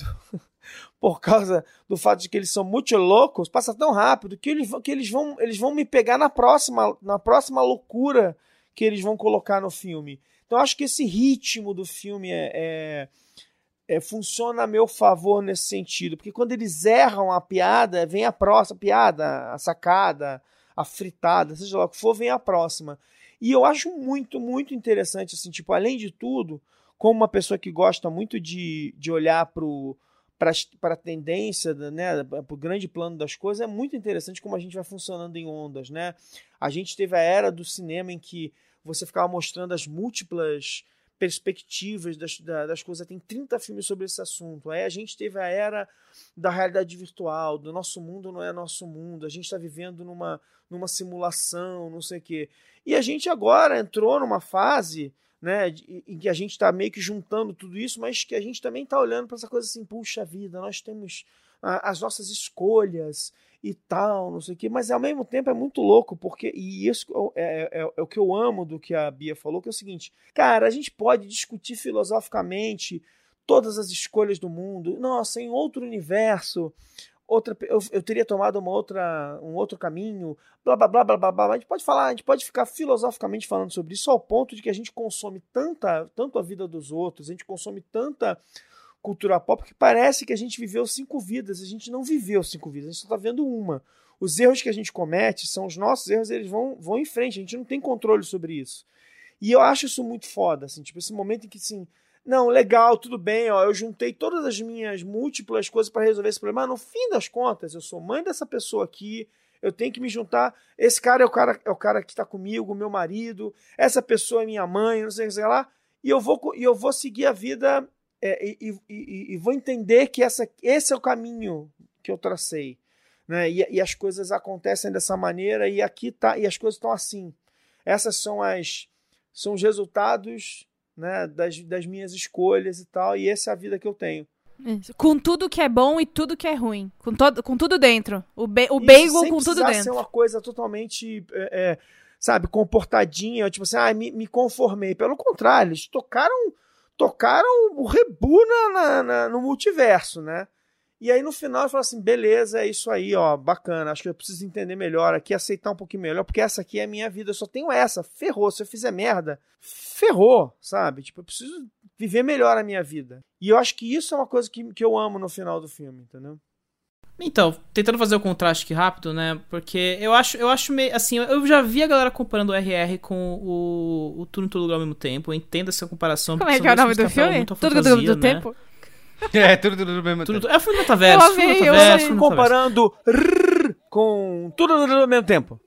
Speaker 8: por causa do fato de que eles são muito loucos, passa tão rápido que eles, vão- que eles, vão, eles vão me pegar na próxima, na próxima loucura que eles vão colocar no filme. Então eu acho que esse ritmo do filme é, é- é, funciona a meu favor nesse sentido, porque quando eles erram a piada, vem a próxima piada, a sacada, a fritada, seja lá o que for, vem a próxima. E eu acho muito, muito interessante, assim, tipo, além de tudo, como uma pessoa que gosta muito de, de olhar para a tendência, né, para o grande plano das coisas, é muito interessante como a gente vai funcionando em ondas, né? A gente teve a era do cinema em que você ficava mostrando as múltiplas perspectivas das, das coisas. Tem trinta filmes sobre esse assunto. Aí a gente teve a era da realidade virtual, do nosso mundo não é nosso mundo, a gente está vivendo numa, numa simulação, não sei o quê. E a gente agora entrou numa fase, né, em que a gente está meio que juntando tudo isso, mas que a gente também está olhando para essa coisa assim, puxa vida, nós temos a, as nossas escolhas e tal, não sei o quê, mas ao mesmo tempo é muito louco, porque, e isso é, é, é o que eu amo do que a Bia falou, que é o seguinte, cara, a gente pode discutir filosoficamente todas as escolhas do mundo, nossa, em outro universo, outra, eu, eu teria tomado uma outra, um outro caminho, blá, blá, blá, blá, blá, blá, a gente pode falar, a gente pode ficar filosoficamente falando sobre isso, ao ponto de que a gente consome tanta, tanto a vida dos outros, a gente consome tanta cultura pop que parece que a gente viveu cinco vidas, a gente não viveu cinco vidas, a gente só está vendo uma. Os erros que a gente comete são os nossos erros, eles vão, vão em frente, a gente não tem controle sobre isso. E eu acho isso muito foda, assim, tipo, esse momento em que, assim, não, legal, tudo bem, ó, eu juntei todas as minhas múltiplas coisas para resolver esse problema, mas no fim das contas, eu sou mãe dessa pessoa aqui, eu tenho que me juntar, esse cara é o cara, é o cara que tá comigo, meu marido, essa pessoa é minha mãe, não sei o que, sei lá, e eu vou, e eu vou seguir a vida é, e, e, e, e vou entender que essa, esse é o caminho que eu tracei, né, e, e as coisas acontecem dessa maneira, e aqui tá, e as coisas estão assim. Essas são as são os resultados, né, das, das minhas escolhas e tal, e essa é a vida que eu tenho.
Speaker 10: Isso. Com tudo que é bom e tudo que é ruim. Com, todo, com tudo dentro. O, be, o bagel com tudo dentro.
Speaker 8: Ser uma coisa totalmente, é, é, sabe, comportadinha, tipo assim, ah, me, me conformei. Pelo contrário, eles tocaram, tocaram o rebu na, na, na, no multiverso, né? E aí no final eu falo assim, beleza, é isso aí, ó, bacana, acho que eu preciso entender melhor aqui, aceitar um pouquinho melhor, porque essa aqui é a minha vida, eu só tenho essa, ferrou, se eu fizer merda, ferrou, sabe? Tipo, eu preciso viver melhor a minha vida. E eu acho que isso é uma coisa que, que eu amo no final do filme, entendeu?
Speaker 9: Então, tentando fazer o contraste aqui rápido, né, porque eu acho, eu acho meio, assim, eu já vi a galera comparando o R R com o, o Tudo em Todo Lugar ao mesmo tempo, eu entendo essa comparação.
Speaker 10: Como é que é o nome do filme? Tudo do, do
Speaker 9: né?
Speaker 10: tempo?
Speaker 7: É, tudo, tudo do mesmo
Speaker 9: tudo,
Speaker 7: tempo.
Speaker 9: É o filme do metaverso. Eu
Speaker 8: amei, eu amei. Comparando rrr, com tudo ao mesmo tempo.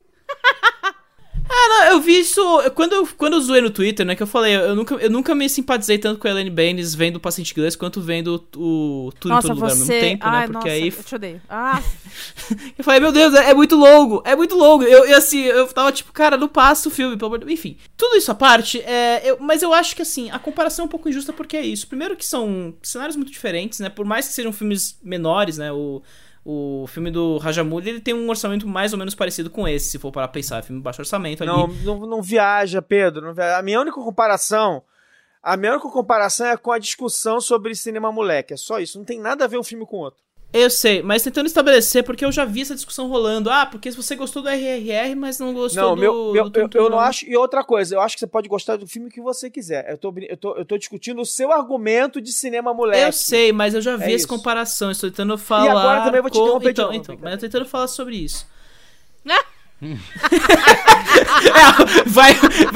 Speaker 9: Ah, não, eu vi isso quando eu, quando eu zoei no Twitter, né, que eu falei, eu nunca, eu nunca me simpatizei tanto com a Elaine Baines vendo o Paciente Inglês quanto vendo o, o Tudo
Speaker 10: nossa,
Speaker 9: em Todo Lugar ao mesmo tempo,
Speaker 10: Ai,
Speaker 9: né, porque
Speaker 10: nossa,
Speaker 9: aí...
Speaker 10: eu te odeio. Ah.
Speaker 9: Eu falei, meu Deus, é, é muito longo, é muito longo, eu, eu assim, eu tava tipo, cara, não passa o filme, pelo amor de Deus, enfim. Tudo isso à parte, é, eu, mas eu acho que assim, a comparação é um pouco injusta porque é isso, primeiro que são cenários muito diferentes, né, por mais que sejam filmes menores, né, o... O filme do Rajamouli, ele tem um orçamento mais ou menos parecido com esse, se for para pensar, é filme de baixo orçamento ali.
Speaker 8: Não, não, não viaja, Pedro. Não viaja. A minha única comparação, a minha única comparação é com a discussão sobre cinema moleque. É só isso, não tem nada a ver um filme com o outro.
Speaker 9: Eu sei, mas tentando estabelecer, porque eu já vi essa discussão rolando. Ah, porque se você gostou do R R R, mas não gostou
Speaker 8: não,
Speaker 9: do...
Speaker 8: Meu, meu,
Speaker 9: do
Speaker 8: eu, eu não acho... E outra coisa, eu acho que você pode gostar do filme que você quiser. Eu tô, eu tô, eu tô discutindo o seu argumento de cinema moleque.
Speaker 9: Eu sei, mas eu já vi
Speaker 8: é
Speaker 9: essa
Speaker 8: isso.
Speaker 9: comparação. Estou tentando falar...
Speaker 8: E agora também eu vou te interromper
Speaker 9: com... então,
Speaker 8: de novo.
Speaker 9: Então, mas eu tô tentando falar sobre isso. é, vai,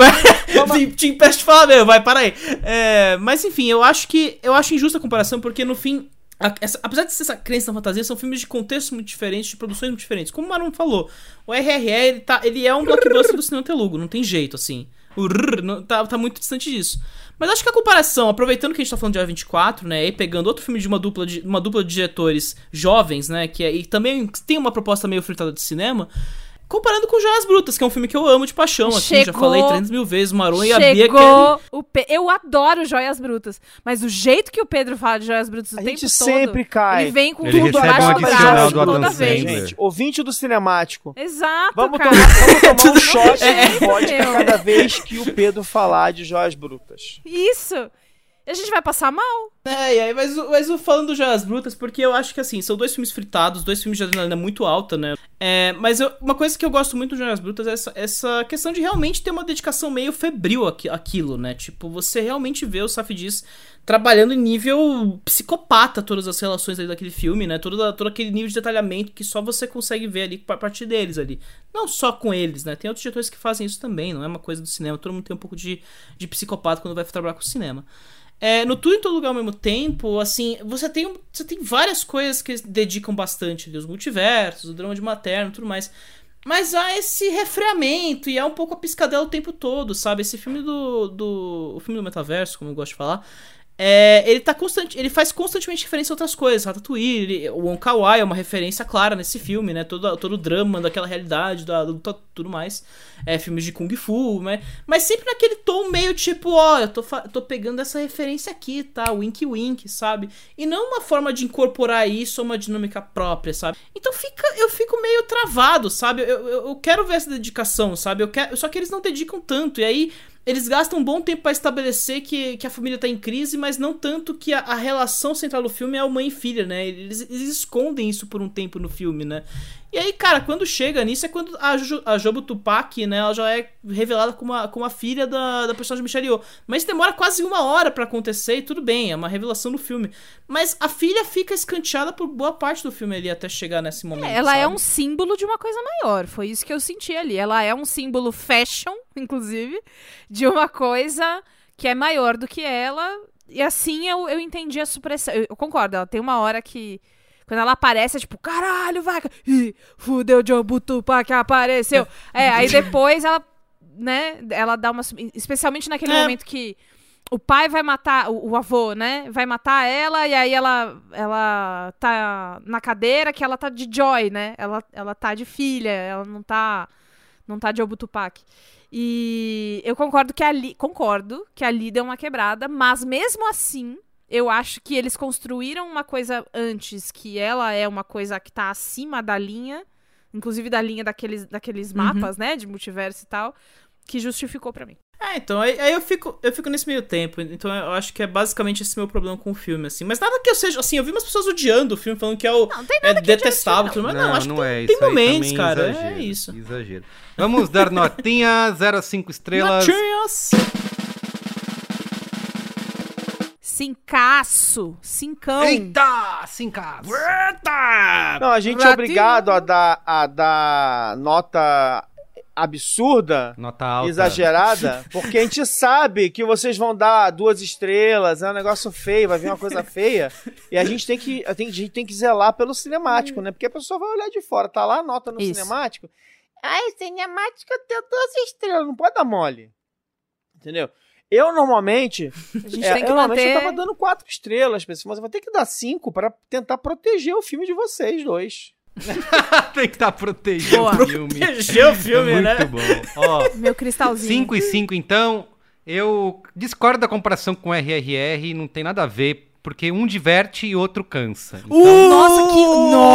Speaker 9: vai, te impeço de falar mesmo, vai, para aí. É, mas enfim, eu acho que eu acho injusta a comparação, porque no fim, a, essa, apesar de ser essa crença na fantasia, são filmes de contextos muito diferentes, de produções muito diferentes. Como o Marum falou, o R R R ele, tá, ele é um blockbuster do cinema telugu, não tem jeito, assim. O rrr, não, tá, tá muito distante disso. Mas acho que a comparação, aproveitando que a gente tá falando de A vinte e quatro, né, e pegando outro filme de uma dupla de, uma dupla de diretores jovens, né, que é, e também tem uma proposta meio fritada de cinema, comparando com Joias Brutas, que é um filme que eu amo de paixão, assim, chegou, já falei trezentas mil vezes, o Maron e a Bia querem...
Speaker 10: o Pe... Eu adoro Joias Brutas, mas o jeito que o Pedro fala de Joias Brutas o
Speaker 8: a
Speaker 10: tempo
Speaker 8: gente
Speaker 10: todo,
Speaker 8: sempre cai.
Speaker 10: Ele vem com
Speaker 7: ele
Speaker 10: tudo
Speaker 7: abaixo do braço
Speaker 10: toda vez.
Speaker 8: Gente, ouvinte do cinemático.
Speaker 10: Exato,
Speaker 8: vamos
Speaker 10: cara.
Speaker 8: Tomar, vamos tomar um shot
Speaker 10: é,
Speaker 8: de vodka cada vez que o Pedro falar de Joias Brutas.
Speaker 10: Isso! A gente vai passar mal.
Speaker 9: É, e aí, mas, mas eu falando do Joias Brutas, porque eu acho que, assim, são dois filmes fritados, dois filmes de adrenalina muito alta, né? É, mas eu, uma coisa que eu gosto muito do Joias Brutas é essa, essa questão de realmente ter uma dedicação meio febril aqui, aquilo, né? Tipo, você realmente vê o Safdie trabalhando em nível psicopata todas as relações ali daquele filme, né? Todo, todo aquele nível de detalhamento que só você consegue ver ali a partir deles ali. Não só com eles, né? Tem outros diretores que fazem isso também, não é uma coisa do cinema. Todo mundo tem um pouco de, de psicopata quando vai trabalhar com o cinema. É, no Tudo em Todo Lugar ao mesmo tempo, assim, você tem, você tem várias coisas que dedicam bastante, os multiversos, o drama de materno e tudo mais. Mas há esse refreamento e é um pouco a piscadela o tempo todo, sabe? Esse filme do, do o filme do metaverso, como eu gosto de falar, é, ele, tá constante, ele faz constantemente referência a outras coisas. Ratatouille, ele, o Wong Kar-wai é uma referência clara nesse filme, né? Todo, todo o drama daquela realidade, da luta tudo mais. É, filmes de Kung Fu, né? Mas sempre naquele tom meio tipo, ó, eu tô, tô pegando essa referência aqui, tá? Wink wink, sabe? E não uma forma de incorporar isso a uma dinâmica própria, sabe? Então fica, eu fico meio travado, sabe? Eu, eu, eu quero ver essa dedicação, sabe? Eu quero, só que eles não dedicam tanto, e aí... Eles gastam um bom tempo pra estabelecer que, que a família tá em crise, mas não tanto que a, a relação central do filme é a mãe e filha, né? Eles, eles escondem isso por um tempo no filme, né? E aí, cara, quando chega nisso é quando a, jo, a Jobu Tupac, né? Ela já é revelada como a, como a filha da, da personagem Michelle Yeoh. Mas demora quase uma hora pra acontecer e tudo bem, é uma revelação no filme. Mas a filha fica escanteada por boa parte do filme ali até chegar nesse momento,
Speaker 10: é, Ela
Speaker 9: sabe?
Speaker 10: é um símbolo de uma coisa maior, foi isso que eu senti ali. Ela é um símbolo fashion, inclusive, de uma coisa que é maior do que ela. E assim eu, eu entendi a supressão. Eu, eu concordo, ela tem uma hora que... Quando ela aparece, é tipo, caralho, vai... Ih, fudeu, Jobu Tupac apareceu. É, aí depois ela, né, ela dá uma... Especialmente naquele é. momento que o pai vai matar, o, o avô, né, vai matar ela, e aí ela, ela tá na cadeira que ela tá de Joy, né, ela, ela tá de filha, ela não tá, não tá de Jobu Tupac. E eu concordo que ali, concordo que ali deu uma quebrada, mas mesmo assim, eu acho que eles construíram uma coisa antes, que ela é uma coisa que tá acima da linha, inclusive da linha daqueles, daqueles
Speaker 9: Uhum.
Speaker 10: mapas, né, de multiverso e tal, que justificou pra mim.
Speaker 9: É, então, aí, aí eu, fico, eu fico nesse meio tempo. Então eu acho que é basicamente esse meu problema com o filme, assim. Mas nada que eu seja... Assim, eu vi umas pessoas odiando o filme, falando que é, o,
Speaker 10: não, tem
Speaker 9: é detestável. Tudo, mas não,
Speaker 7: Não,
Speaker 9: acho
Speaker 7: não
Speaker 9: que
Speaker 7: é
Speaker 9: tem,
Speaker 7: isso
Speaker 9: tem
Speaker 7: aí
Speaker 9: momentos,
Speaker 7: também,
Speaker 9: cara.
Speaker 7: exagero,
Speaker 9: É isso.
Speaker 7: Exagero. Vamos dar notinha, zero a cinco estrelas.
Speaker 9: Notinhas!
Speaker 10: Cincaço! Cincão!
Speaker 7: Eita! Cincaço!
Speaker 9: Eita!
Speaker 8: Não, a gente é obrigado a dar, a dar nota absurda,
Speaker 7: nota alta,
Speaker 8: exagerada, porque a gente sabe que vocês vão dar duas estrelas, é um negócio feio, vai vir uma coisa feia, e a gente tem que, a gente tem que zelar pelo cinemático, né? Porque a pessoa vai olhar de fora, tá lá a nota no
Speaker 10: Isso.
Speaker 8: cinemático, ai, cinemático deu duas estrelas, não pode dar mole, entendeu? Eu normalmente,
Speaker 10: A gente
Speaker 8: é,
Speaker 10: tem que
Speaker 8: eu, normalmente
Speaker 10: manter...
Speaker 8: eu tava dando quatro estrelas, mas eu vou ter que dar cinco para tentar proteger o filme de vocês dois.
Speaker 7: Tem que estar tá protegendo
Speaker 10: Boa.
Speaker 7: o filme.
Speaker 9: Proteger o filme,
Speaker 7: é
Speaker 9: né?
Speaker 7: muito bom. Ó,
Speaker 10: Meu cristalzinho.
Speaker 7: cinco e cinco, então. Eu discordo da comparação com R R R, não tem nada a ver, porque um diverte e outro cansa. Então,
Speaker 10: Uh! Nossa, que...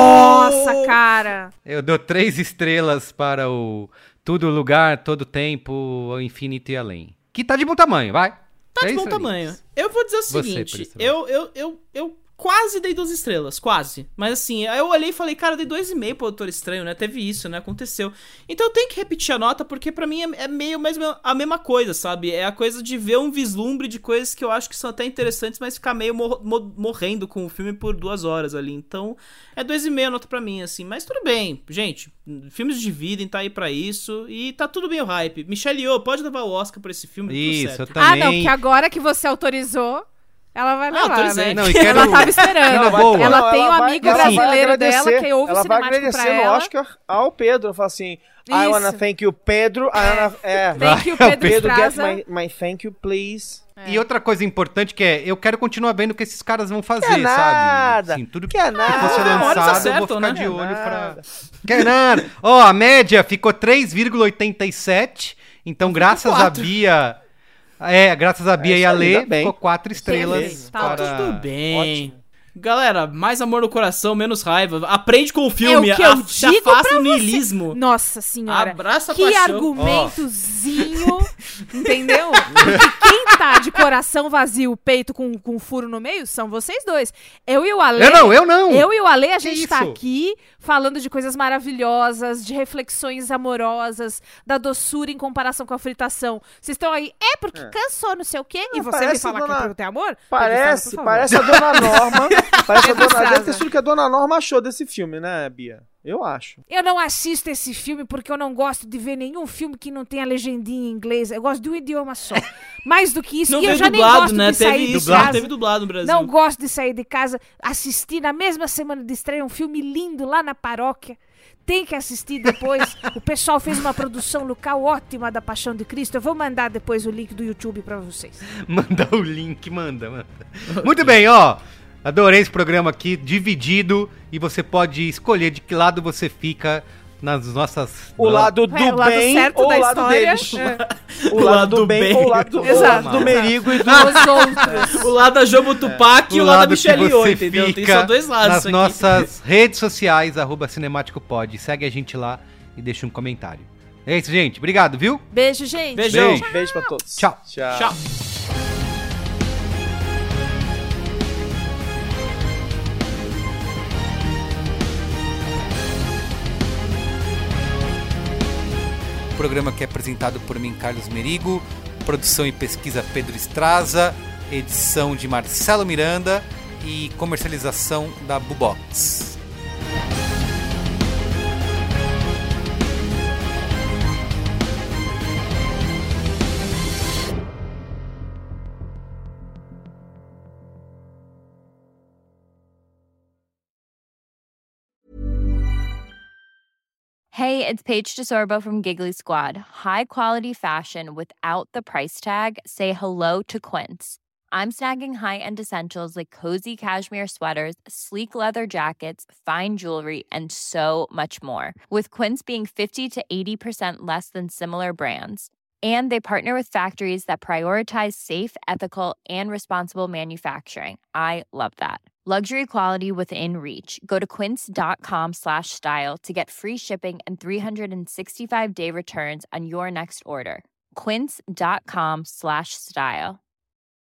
Speaker 10: Nossa, cara!
Speaker 7: eu dou três estrelas para o Todo Lugar, Todo Tempo, o Infinito e Além. Que tá de bom tamanho, vai.
Speaker 9: Tá de
Speaker 7: Três
Speaker 9: bom
Speaker 7: estrelinhas.
Speaker 9: tamanho. Eu vou dizer o
Speaker 7: Você,
Speaker 9: seguinte,
Speaker 7: Priscila.
Speaker 9: eu, eu, eu, eu quase dei duas estrelas, quase. Mas assim, aí eu olhei e falei, cara, eu dei dois e meio pro Doutor Estranho, né? Teve isso, né? Aconteceu. Então eu tenho que repetir a nota, porque pra mim é, é meio mais a mesma coisa, sabe? É a coisa de ver um vislumbre de coisas que eu acho que são até interessantes, mas ficar meio mor mor morrendo com o filme por duas horas ali. Então é dois e meio a nota pra mim, assim. Mas tudo bem, gente. Filmes dividem, tá aí pra isso. E tá tudo bem o hype. Michelle Yeoh, pode levar o Oscar por esse filme.
Speaker 7: Isso,
Speaker 9: tudo
Speaker 7: eu
Speaker 9: certo.
Speaker 7: também.
Speaker 10: Ah, não, porque agora que você autorizou, ela vai levar,
Speaker 9: autorizei.
Speaker 10: né?
Speaker 7: Não, e quero-
Speaker 10: Ela tava esperando.
Speaker 7: Ela vai-
Speaker 10: ela
Speaker 8: Não,
Speaker 10: tem um
Speaker 8: vai-
Speaker 10: amigo
Speaker 8: ela vai
Speaker 10: brasileiro
Speaker 8: agradecer-
Speaker 10: dela que ouve o
Speaker 8: ela vai
Speaker 10: cinemático
Speaker 8: agradecer
Speaker 10: pra
Speaker 8: no
Speaker 10: ela.
Speaker 8: Oscar ao Pedro. Fala assim, I
Speaker 10: Isso.
Speaker 8: wanna thank you, Pedro. I wanna, é,
Speaker 10: Thank you,
Speaker 7: Vai,
Speaker 10: Pedro
Speaker 8: Pedro, get
Speaker 10: Estraza.
Speaker 8: my, my thank you, please.
Speaker 7: E outra coisa importante que é, eu quero continuar vendo o que esses caras vão fazer,
Speaker 8: Quer nada,
Speaker 7: sabe? Assim, tudo que
Speaker 8: quer nada.
Speaker 7: for ser
Speaker 9: Ah, uma hora
Speaker 7: lançado,
Speaker 9: eles
Speaker 7: eu vou
Speaker 9: acertam,
Speaker 7: ficar
Speaker 9: né?
Speaker 7: de
Speaker 8: Quer
Speaker 7: olho pra...
Speaker 8: nada.
Speaker 7: Quer nada. Ó, a média ficou três vírgula oitenta e sete, então graças a
Speaker 9: quatro.
Speaker 7: Bia... É, graças a Bia
Speaker 8: É
Speaker 7: e
Speaker 8: isso
Speaker 7: a
Speaker 8: aí,
Speaker 7: Lê,
Speaker 8: tá bem.
Speaker 7: ficou quatro estrelas
Speaker 8: Beleza.
Speaker 10: Tá
Speaker 7: para...
Speaker 9: Tudo bem.
Speaker 8: Ótimo.
Speaker 9: Galera, mais amor no coração, menos raiva. Aprende com o filme.
Speaker 10: É o que eu
Speaker 9: a- se
Speaker 10: digo
Speaker 9: afasta
Speaker 10: pra
Speaker 9: o
Speaker 10: você.
Speaker 9: niilismo.
Speaker 10: Nossa senhora.
Speaker 9: Abraça a
Speaker 10: que
Speaker 9: paixão.
Speaker 10: argumentozinho, entendeu? Porque quem tá de coração vazio, peito com, com furo no meio, são vocês dois. Eu e o Ale...
Speaker 7: Eu não, eu não.
Speaker 10: Eu e o Ale, a
Speaker 7: Que
Speaker 10: gente tá
Speaker 7: isso?
Speaker 10: aqui falando de coisas maravilhosas, de reflexões amorosas, da doçura em comparação com a fritação. Vocês estão aí, é porque cansou, não sei o quê, e
Speaker 8: Não,
Speaker 10: você me
Speaker 8: parece
Speaker 10: fala que
Speaker 8: dona-
Speaker 10: eu tenho amor?
Speaker 8: Parece,
Speaker 10: Por favor.
Speaker 8: parece a Dona Norma. Parece a
Speaker 10: Pedro
Speaker 8: dona, deve
Speaker 10: Estraza.
Speaker 8: ter sido o que a Dona Norma achou desse filme, né, Bia? Eu acho.
Speaker 10: Eu não assisto esse filme porque eu não gosto de ver nenhum filme que não tenha legendinha em inglês. Eu gosto de um idioma só. Mais do que isso,
Speaker 9: Não
Speaker 10: e eu
Speaker 9: veio
Speaker 10: já nem
Speaker 9: dublado,
Speaker 10: gosto
Speaker 9: né?
Speaker 10: de sair
Speaker 9: Teve
Speaker 10: de
Speaker 9: isso,
Speaker 10: casa.
Speaker 9: teve dublado no Brasil.
Speaker 10: Não gosto de sair de casa, assistir na mesma semana de estreia um filme lindo lá na paróquia. Tem que assistir depois. O pessoal fez uma produção local ótima da Paixão de Cristo. Eu vou mandar depois o link do YouTube pra vocês.
Speaker 7: Manda o link, manda, manda. Muito bem, ó. Adorei esse programa aqui, dividido, e você pode escolher de que lado você fica nas nossas...
Speaker 8: O lado do
Speaker 10: É, o lado
Speaker 8: bem
Speaker 10: certo
Speaker 8: ou
Speaker 10: da
Speaker 8: o lado
Speaker 10: história.
Speaker 8: deles.
Speaker 10: É.
Speaker 8: O lado do bem ou o lado do,
Speaker 10: Exato.
Speaker 8: do Merigo e do...
Speaker 10: Os outros.
Speaker 9: O lado da Jobo Tupac e o lado da Michelle Yeoh, entendeu? Tem
Speaker 7: fica
Speaker 9: só dois lados
Speaker 7: nas
Speaker 9: isso aqui.
Speaker 7: nossas redes sociais, arroba cinemáticopod. Segue a gente lá e deixa um comentário. É isso, gente. Obrigado, viu?
Speaker 10: Beijo, gente.
Speaker 9: Beijão.
Speaker 7: Beijo.
Speaker 8: Beijo pra todos.
Speaker 7: Tchau.
Speaker 8: Tchau.
Speaker 9: Tchau.
Speaker 7: Programa que é apresentado por mim, Carlos Merigo, produção e pesquisa Pedro Estraza, edição de Marcelo Miranda e comercialização da Bubox.
Speaker 15: Hey, it's Paige DeSorbo from Giggly Squad. High quality fashion without the price tag. Say hello to Quince. I'm snagging high-end essentials like cozy cashmere sweaters, sleek leather jackets, fine jewelry, and so much more. With Quince being fifty to eighty percent less than similar brands. And they partner with factories that prioritize safe, ethical, and responsible manufacturing. I love that. Luxury quality within reach. Go to quince.com slash style to get free shipping and three sixty-five day returns on your next order. Quince.com slash style.